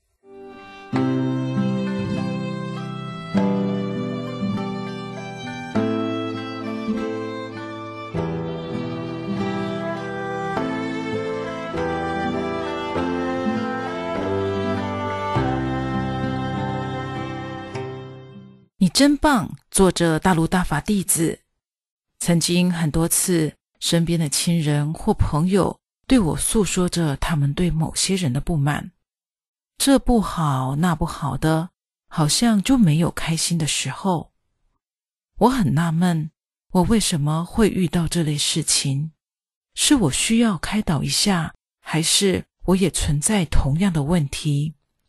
你真棒，做着大陆大法弟子。曾经很多次，身边的亲人或朋友对我诉说着他们对某些人的不满，这不好那不好的，好像就没有开心的时候。我很纳闷，我为什么会遇到这类事情？是我需要开导一下，还是我也存在同样的问题？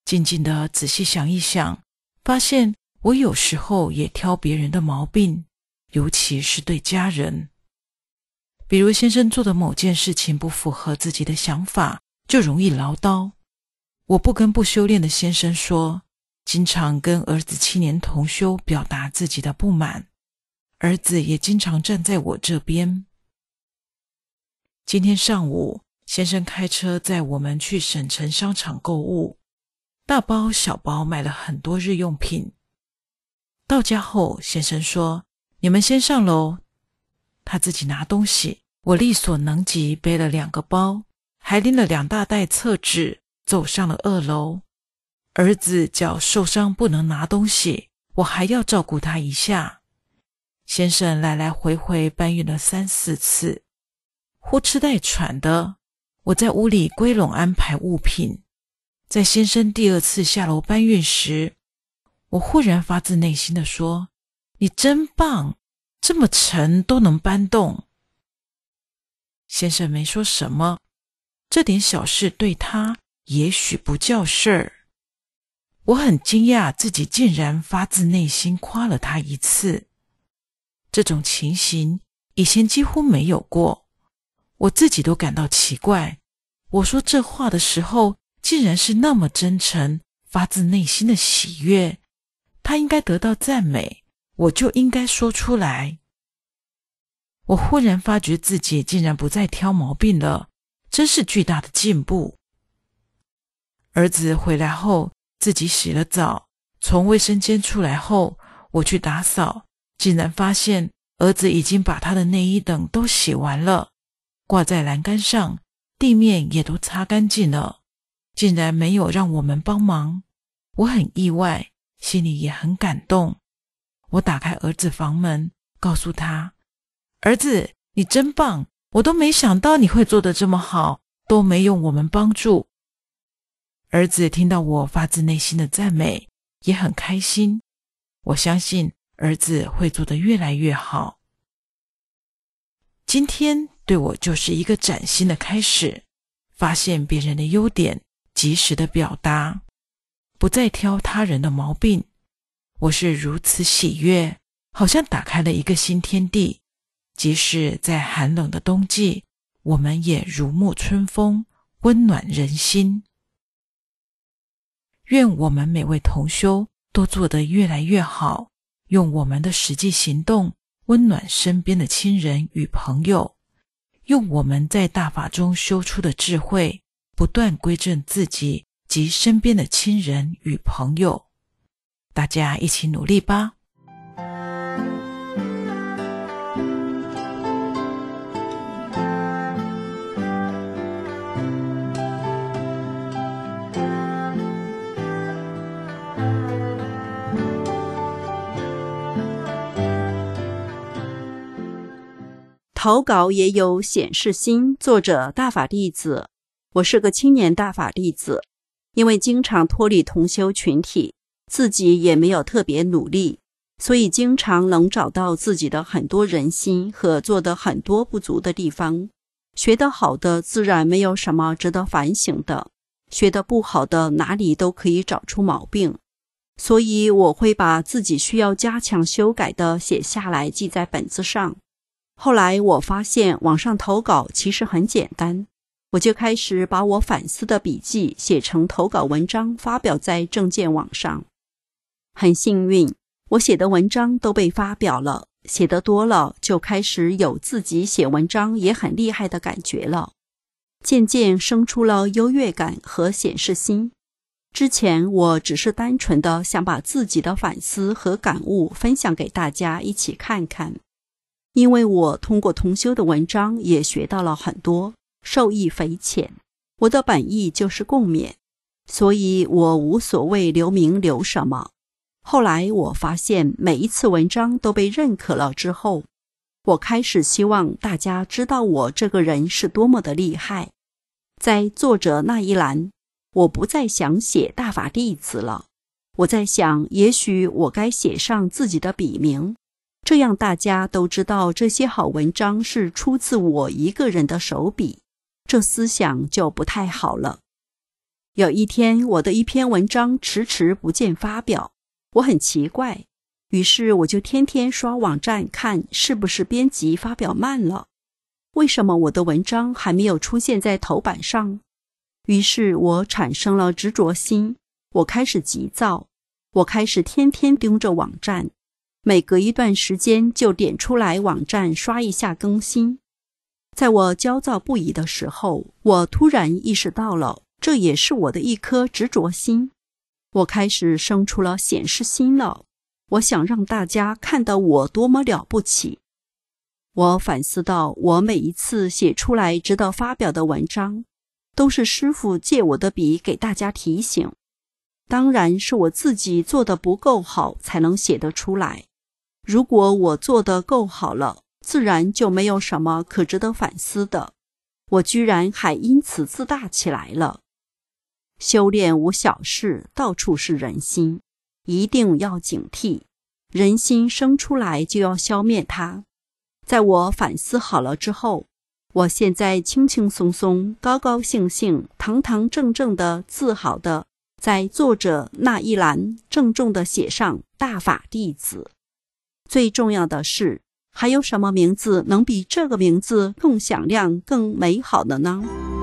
静静地仔细想一想，发现我有时候也挑别人的毛病，尤其是对家人。比如先生做的某件事情不符合自己的想法，就容易唠叨。我不跟不修炼的先生说，经常跟儿子7年同修表达自己的不满，儿子也经常站在我这边。今天上午，先生开车载我们去省城商场购物，大包小包买了很多日用品。到家后，先生说：“你们先上楼。”他自己拿东西，我力所能及背了2个包，还拎了2大袋厕纸，走上了2楼。儿子脚受伤不能拿东西，我还要照顾他一下。先生来来回回搬运了3、4次，呼哧带喘的。我在屋里归拢安排物品。在先生第2次下楼搬运时，我忽然发自内心地说：“你真棒，这么沉都能搬动。”先生没说什么，这点小事对他也许不叫事儿。我很惊讶自己竟然发自内心夸了他1次，这种情形以前几乎没有过，我自己都感到奇怪。我说这话的时候，竟然是那么真诚，发自内心的喜悦。他应该得到赞美，我就应该说出来。我忽然发觉自己竟然不再挑毛病了，真是巨大的进步。儿子回来后自己洗了澡，从卫生间出来后，我去打扫，竟然发现儿子已经把他的内衣等都洗完了，挂在栏杆上，地面也都擦干净了，竟然没有让我们帮忙。我很意外，心里也很感动。我打开儿子房门，告诉他：“儿子，你真棒，我都没想到你会做得这么好，都没用我们帮助。”儿子听到我发自内心的赞美，也很开心。我相信儿子会做得越来越好。今天对我就是一个崭新的开始，发现别人的优点，及时的表达，不再挑他人的毛病。我是如此喜悦，好像打开了一个新天地。即使在寒冷的冬季，我们也如沐春风，温暖人心。愿我们每位同修都做得越来越好，用我们的实际行动温暖身边的亲人与朋友，用我们在大法中修出的智慧，不断归正自己及身边的亲人与朋友。大家一起努力吧。 投稿也有显示心，作者大法弟子。我是个青年大法弟子，因为经常脱离同修群体，自己也没有特别努力，所以经常能找到自己的很多人心和做的很多不足的地方。学得好的自然没有什么值得反省的，学得不好的哪里都可以找出毛病。所以我会把自己需要加强修改的写下来，记在本子上。后来我发现网上投稿其实很简单，我就开始把我反思的笔记写成投稿文章，发表在正见网上。很幸运，我写的文章都被发表了，写得多了就开始有自己写文章也很厉害的感觉了，渐渐生出了优越感和显示心。之前我只是单纯的想把自己的反思和感悟分享给大家一起看看。因为我通过同修的文章也学到了很多，受益匪浅。我的本意就是共勉，所以我无所谓留名留什么。后来我发现每一次文章都被认可了之后，我开始希望大家知道我这个人是多么的厉害。在作者那一栏，我不再想写大法弟子了，我在想也许我该写上自己的笔名，这样大家都知道这些好文章是出自我一个人的手笔，这思想就不太好了。 有一天，我的一篇文章迟迟不见发表，我很奇怪，于是我就天天刷网站看是不是编辑发表慢了，为什么我的文章还没有出现在头版上？于是我产生了执着心，我开始急躁，我开始天天盯着网站，每隔一段时间就点出来网站刷一下更新。在我焦躁不已的时候，我突然意识到了，这也是我的一颗执着心。我开始生出了显示心了，我想让大家看到我多么了不起。我反思到，我每一次写出来值得发表的文章，都是师父借我的笔给大家提醒，当然是我自己做得不够好才能写得出来。如果我做得够好了，自然就没有什么可值得反思的，我居然还因此自大起来了。修炼无小事，到处是人心，一定要警惕，人心生出来就要消灭它。在我反思好了之后，我现在轻轻松松、高高兴兴、堂堂正正的、自豪的，在作者那一栏郑重地写上大法弟子。最重要的是，还有什么名字能比这个名字更响亮、更美好的呢？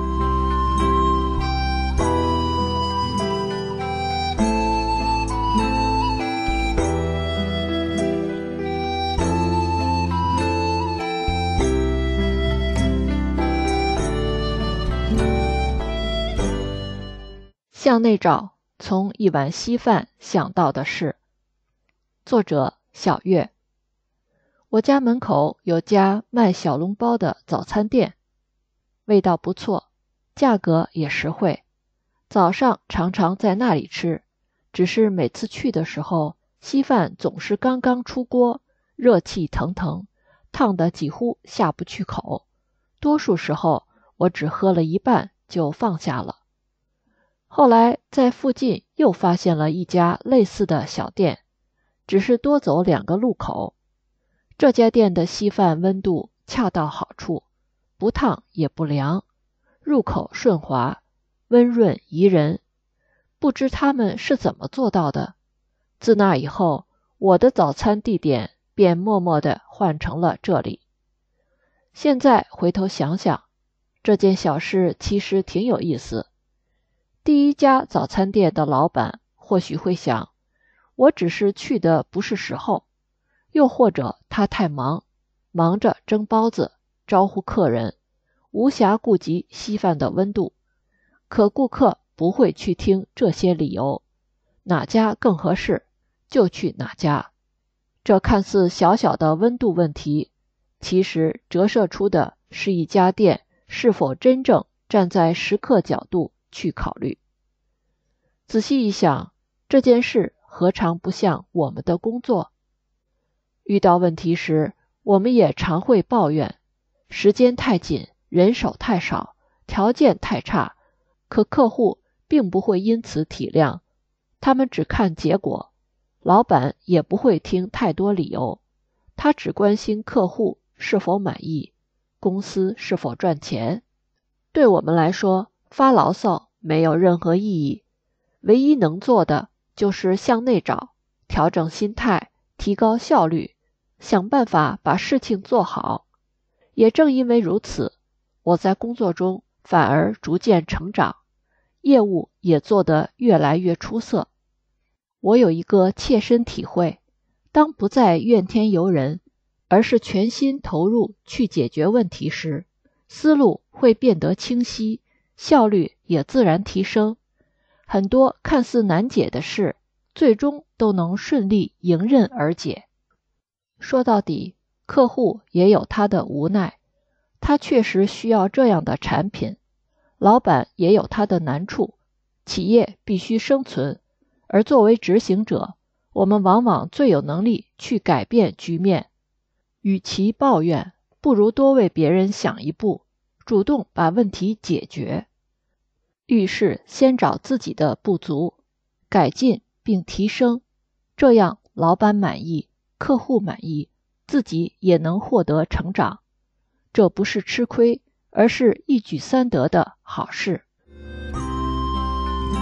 向内找，从一碗稀饭想到的事。作者小月。我家门口有家卖小笼包的早餐店，味道不错，价格也实惠。早上常常在那里吃，只是每次去的时候，稀饭总是刚刚出锅，热气腾腾，烫得几乎下不去口。多数时候，我只喝了一半就放下了。后来在附近又发现了一家类似的小店，只是多走2个路口。这家店的稀饭温度恰到好处，不烫也不凉，入口顺滑，温润宜人。不知他们是怎么做到的。自那以后，我的早餐地点便默默地换成了这里。现在回头想想，这件小事其实挺有意思。第一家早餐店的老板或许会想，我只是去的不是时候，又或者他太忙，忙着蒸包子，招呼客人，无暇顾及稀饭的温度。可顾客不会去听这些理由，哪家更合适，就去哪家。这看似小小的温度问题，其实折射出的是一家店是否真正站在食客角度去考虑。仔细一想，这件事何尝不像我们的工作？遇到问题时，我们也常会抱怨，时间太紧，人手太少，条件太差，可客户并不会因此体谅，他们只看结果，老板也不会听太多理由，他只关心客户是否满意，公司是否赚钱。对我们来说，发牢骚没有任何意义，唯一能做的就是向内找，调整心态，提高效率，想办法把事情做好。也正因为如此，我在工作中反而逐渐成长，业务也做得越来越出色。我有一个切身体会，当不再怨天尤人，而是全心投入去解决问题时，思路会变得清晰，效率也自然提升。很多看似难解的事，最终都能顺利迎刃而解。说到底，客户也有他的无奈，他确实需要这样的产品，老板也有他的难处，企业必须生存，而作为执行者，我们往往最有能力去改变局面。与其抱怨，不如多为别人想一步，主动把问题解决。遇事先找自己的不足，改进并提升，这样老板满意，客户满意，自己也能获得成长。这不是吃亏，而是一举3得的好事。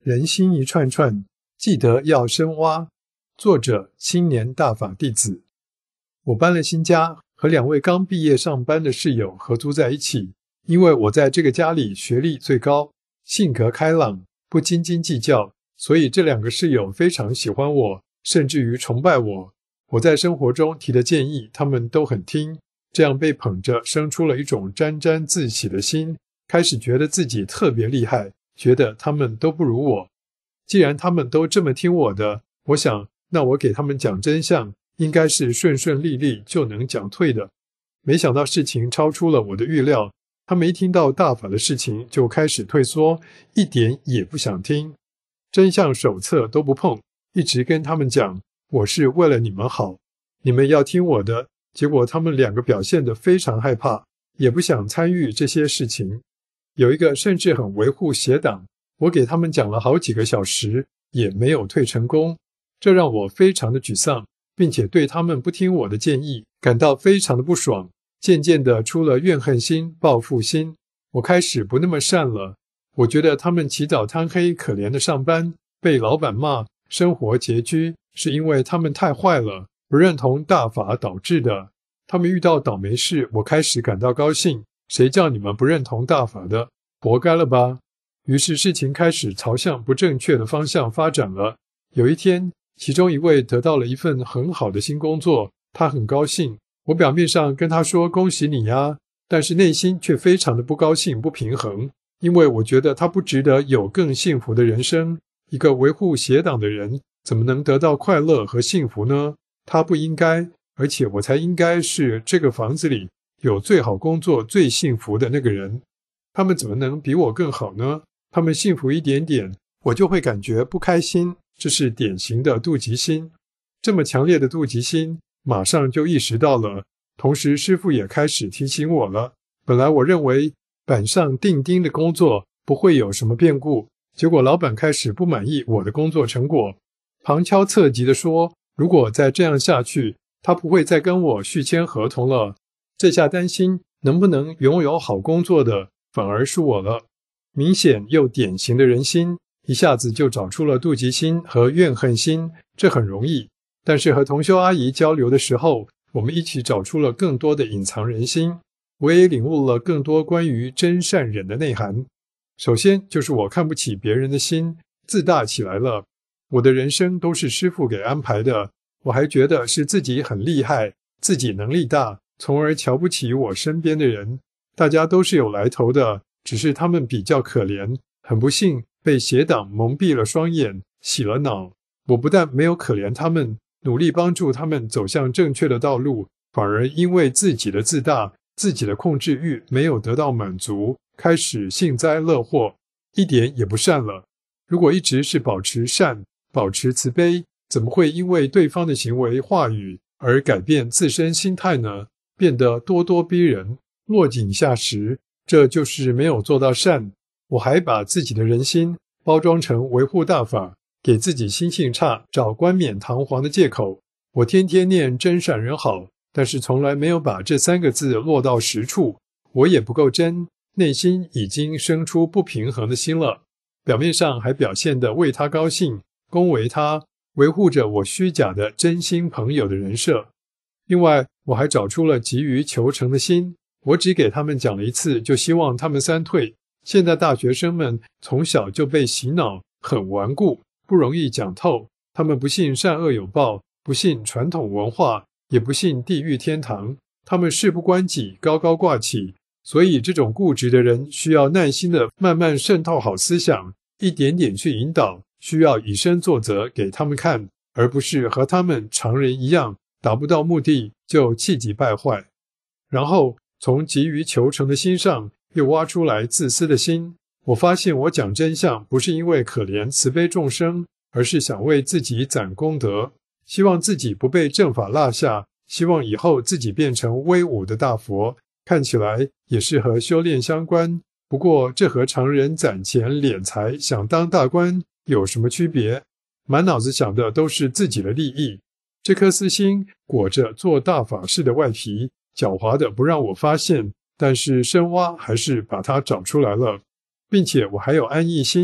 人心一串串，记得要深挖。作者青年大法弟子。我搬了新家，和2位刚毕业上班的室友合租在一起。因为我在这个家里学历最高，性格开朗，不斤斤计较，所以这2个室友非常喜欢我，甚至于崇拜我。我在生活中提的建议，他们都很听。这样被捧着，生出了一种沾沾自喜的心，开始觉得自己特别厉害，觉得他们都不如我。既然他们都这么听我的，我想，那我给他们讲真相，应该是顺顺利利就能讲退的。没想到事情超出了我的预料，他们一听到大法的事情就开始退缩，一点也不想听。真相手册都不碰，一直跟他们讲，我是为了你们好，你们要听我的。结果他们2个表现得非常害怕，也不想参与这些事情。有一个甚至很维护邪党，我给他们讲了好几个小时，也没有退成功。这让我非常的沮丧，并且对他们不听我的建议感到非常的不爽，渐渐的出了怨恨心、报复心。我开始不那么善了。我觉得他们起早贪黑可怜的上班，被老板骂，生活拮据，是因为他们太坏了，不认同大法导致的。他们遇到倒霉事，我开始感到高兴，谁叫你们不认同大法的，活该了吧。于是事情开始朝向不正确的方向发展了。有一天，其中一位得到了一份很好的新工作，他很高兴。我表面上跟他说恭喜你呀，但是内心却非常的不高兴、不平衡，因为我觉得他不值得有更幸福的人生。一个维护邪党的人，怎么能得到快乐和幸福呢？他不应该，而且我才应该是这个房子里有最好工作、最幸福的那个人。他们怎么能比我更好呢？他们幸福一点点，我就会感觉不开心，这是典型的妒忌心。这么强烈的妒忌心，马上就意识到了。同时师父也开始提醒我了。本来我认为板上钉钉的工作不会有什么变故，结果老板开始不满意我的工作成果，旁敲侧击地说，如果再这样下去，他不会再跟我续签合同了。这下担心能不能拥有好工作的反而是我了。明显又典型的人心，一下子就找出了妒忌心和怨恨心，这很容易。但是和同修阿姨交流的时候，我们一起找出了更多的隐藏人心，我也领悟了更多关于真善忍的内涵。首先就是我看不起别人的心，自大起来了。我的人生都是师父给安排的，我还觉得是自己很厉害，自己能力大，从而瞧不起我身边的人。大家都是有来头的，只是他们比较可怜，很不幸被邪党蒙蔽了双眼，洗了脑。我不但没有可怜他们，努力帮助他们走向正确的道路，反而因为自己的自大、自己的控制欲没有得到满足，开始幸灾乐祸，一点也不善了。如果一直是保持善、保持慈悲，怎么会因为对方的行为话语而改变自身心态呢？变得咄咄逼人，落井下石，这就是没有做到善。我还把自己的人心包装成维护大法，给自己心性差找冠冕堂皇的借口。我天天念真善人好，但是从来没有把这3个字落到实处。我也不够真，内心已经生出不平衡的心了。表面上还表现得为他高兴，恭维他，维护着我虚假的真心朋友的人设。另外，我还找出了急于求成的心，我只给他们讲了一次，就希望他们3退。现在大学生们从小就被洗脑，很顽固，不容易讲透。他们不信善恶有报，不信传统文化，也不信地狱天堂。他们事不关己，高高挂起。所以这种固执的人需要耐心的慢慢渗透好思想，一点点去引导，需要以身作则给他们看，而不是和他们常人一样，达不到目的就气急败坏。然后从急于求成的心上又挖出来自私的心。我发现我讲真相不是因为可怜慈悲众生，而是想为自己攒功德，希望自己不被正法落下，希望以后自己变成威武的大佛。看起来也是和修炼相关，不过这和常人攒钱敛财想当大官有什么区别？满脑子想的都是自己的利益。这颗私心裹着做大法事的外皮，狡猾的不让我发现，但是深挖还是把它找出来了。并且我还有安逸心，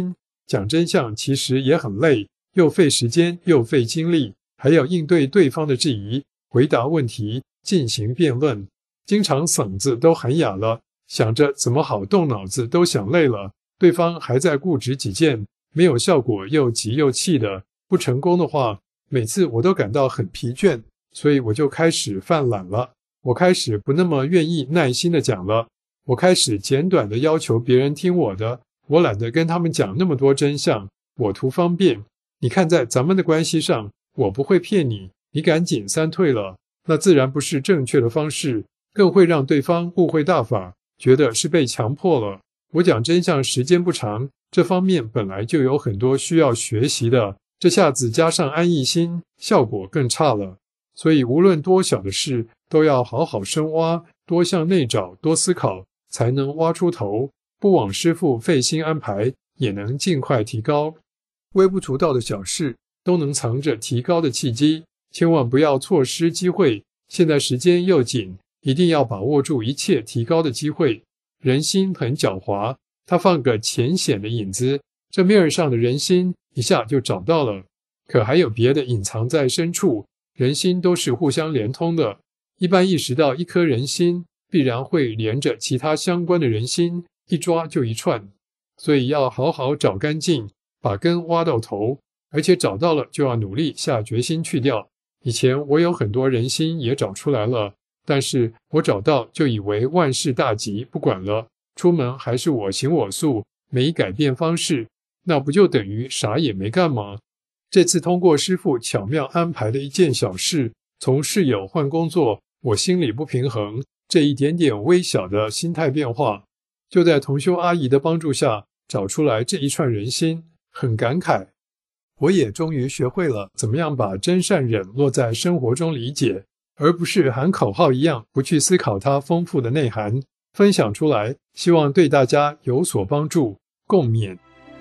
讲真相其实也很累，又费时间又费精力，还要应对对方的质疑，回答问题，进行辩论，经常嗓子都喊哑了，想着怎么好动脑子都想累了，对方还在固执己见，没有效果又急又气的，不成功的话，每次我都感到很疲倦，所以我就开始犯懒了，我开始不那么愿意耐心的讲了，我开始简短的要求别人听我的，我懒得跟他们讲那么多真相，我图方便。你看在咱们的关系上，我不会骗你，你赶紧三退了，那自然不是正确的方式，更会让对方误会大法，觉得是被强迫了。我讲真相时间不长，这方面本来就有很多需要学习的，这下子加上安逸心，效果更差了。所以无论多小的事，都要好好深挖，多向内找，多思考，才能挖出头，不枉师父费心安排，也能尽快提高。微不足道的小事都能藏着提高的契机，千万不要错失机会。现在时间又紧，一定要把握住一切提高的机会。人心很狡猾，它放个浅显的影子，这面上的人心一下就找到了，可还有别的隐藏在深处。人心都是互相连通的，一般意识到一颗人心，必然会连着其他相关的人心，一抓就一串。所以要好好找干净，把根挖到头，而且找到了就要努力下决心去掉。以前我有很多人心也找出来了，但是我找到就以为万事大吉，不管了，出门还是我行我素，没改变方式，那不就等于啥也没干吗？这次通过师父巧妙安排的一件小事，从室友换工作，我心里不平衡，这一点点微小的心态变化，就在同修阿姨的帮助下找出来这一串人心，很感慨。我也终于学会了怎么样把真善忍落在生活中理解，而不是喊口号一样不去思考它丰富的内涵，分享出来，希望对大家有所帮助，共勉。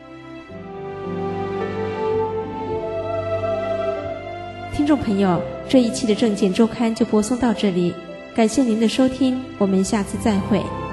听众朋友，这一期的证件周刊就播送到这里，感谢您的收听，我们下次再会。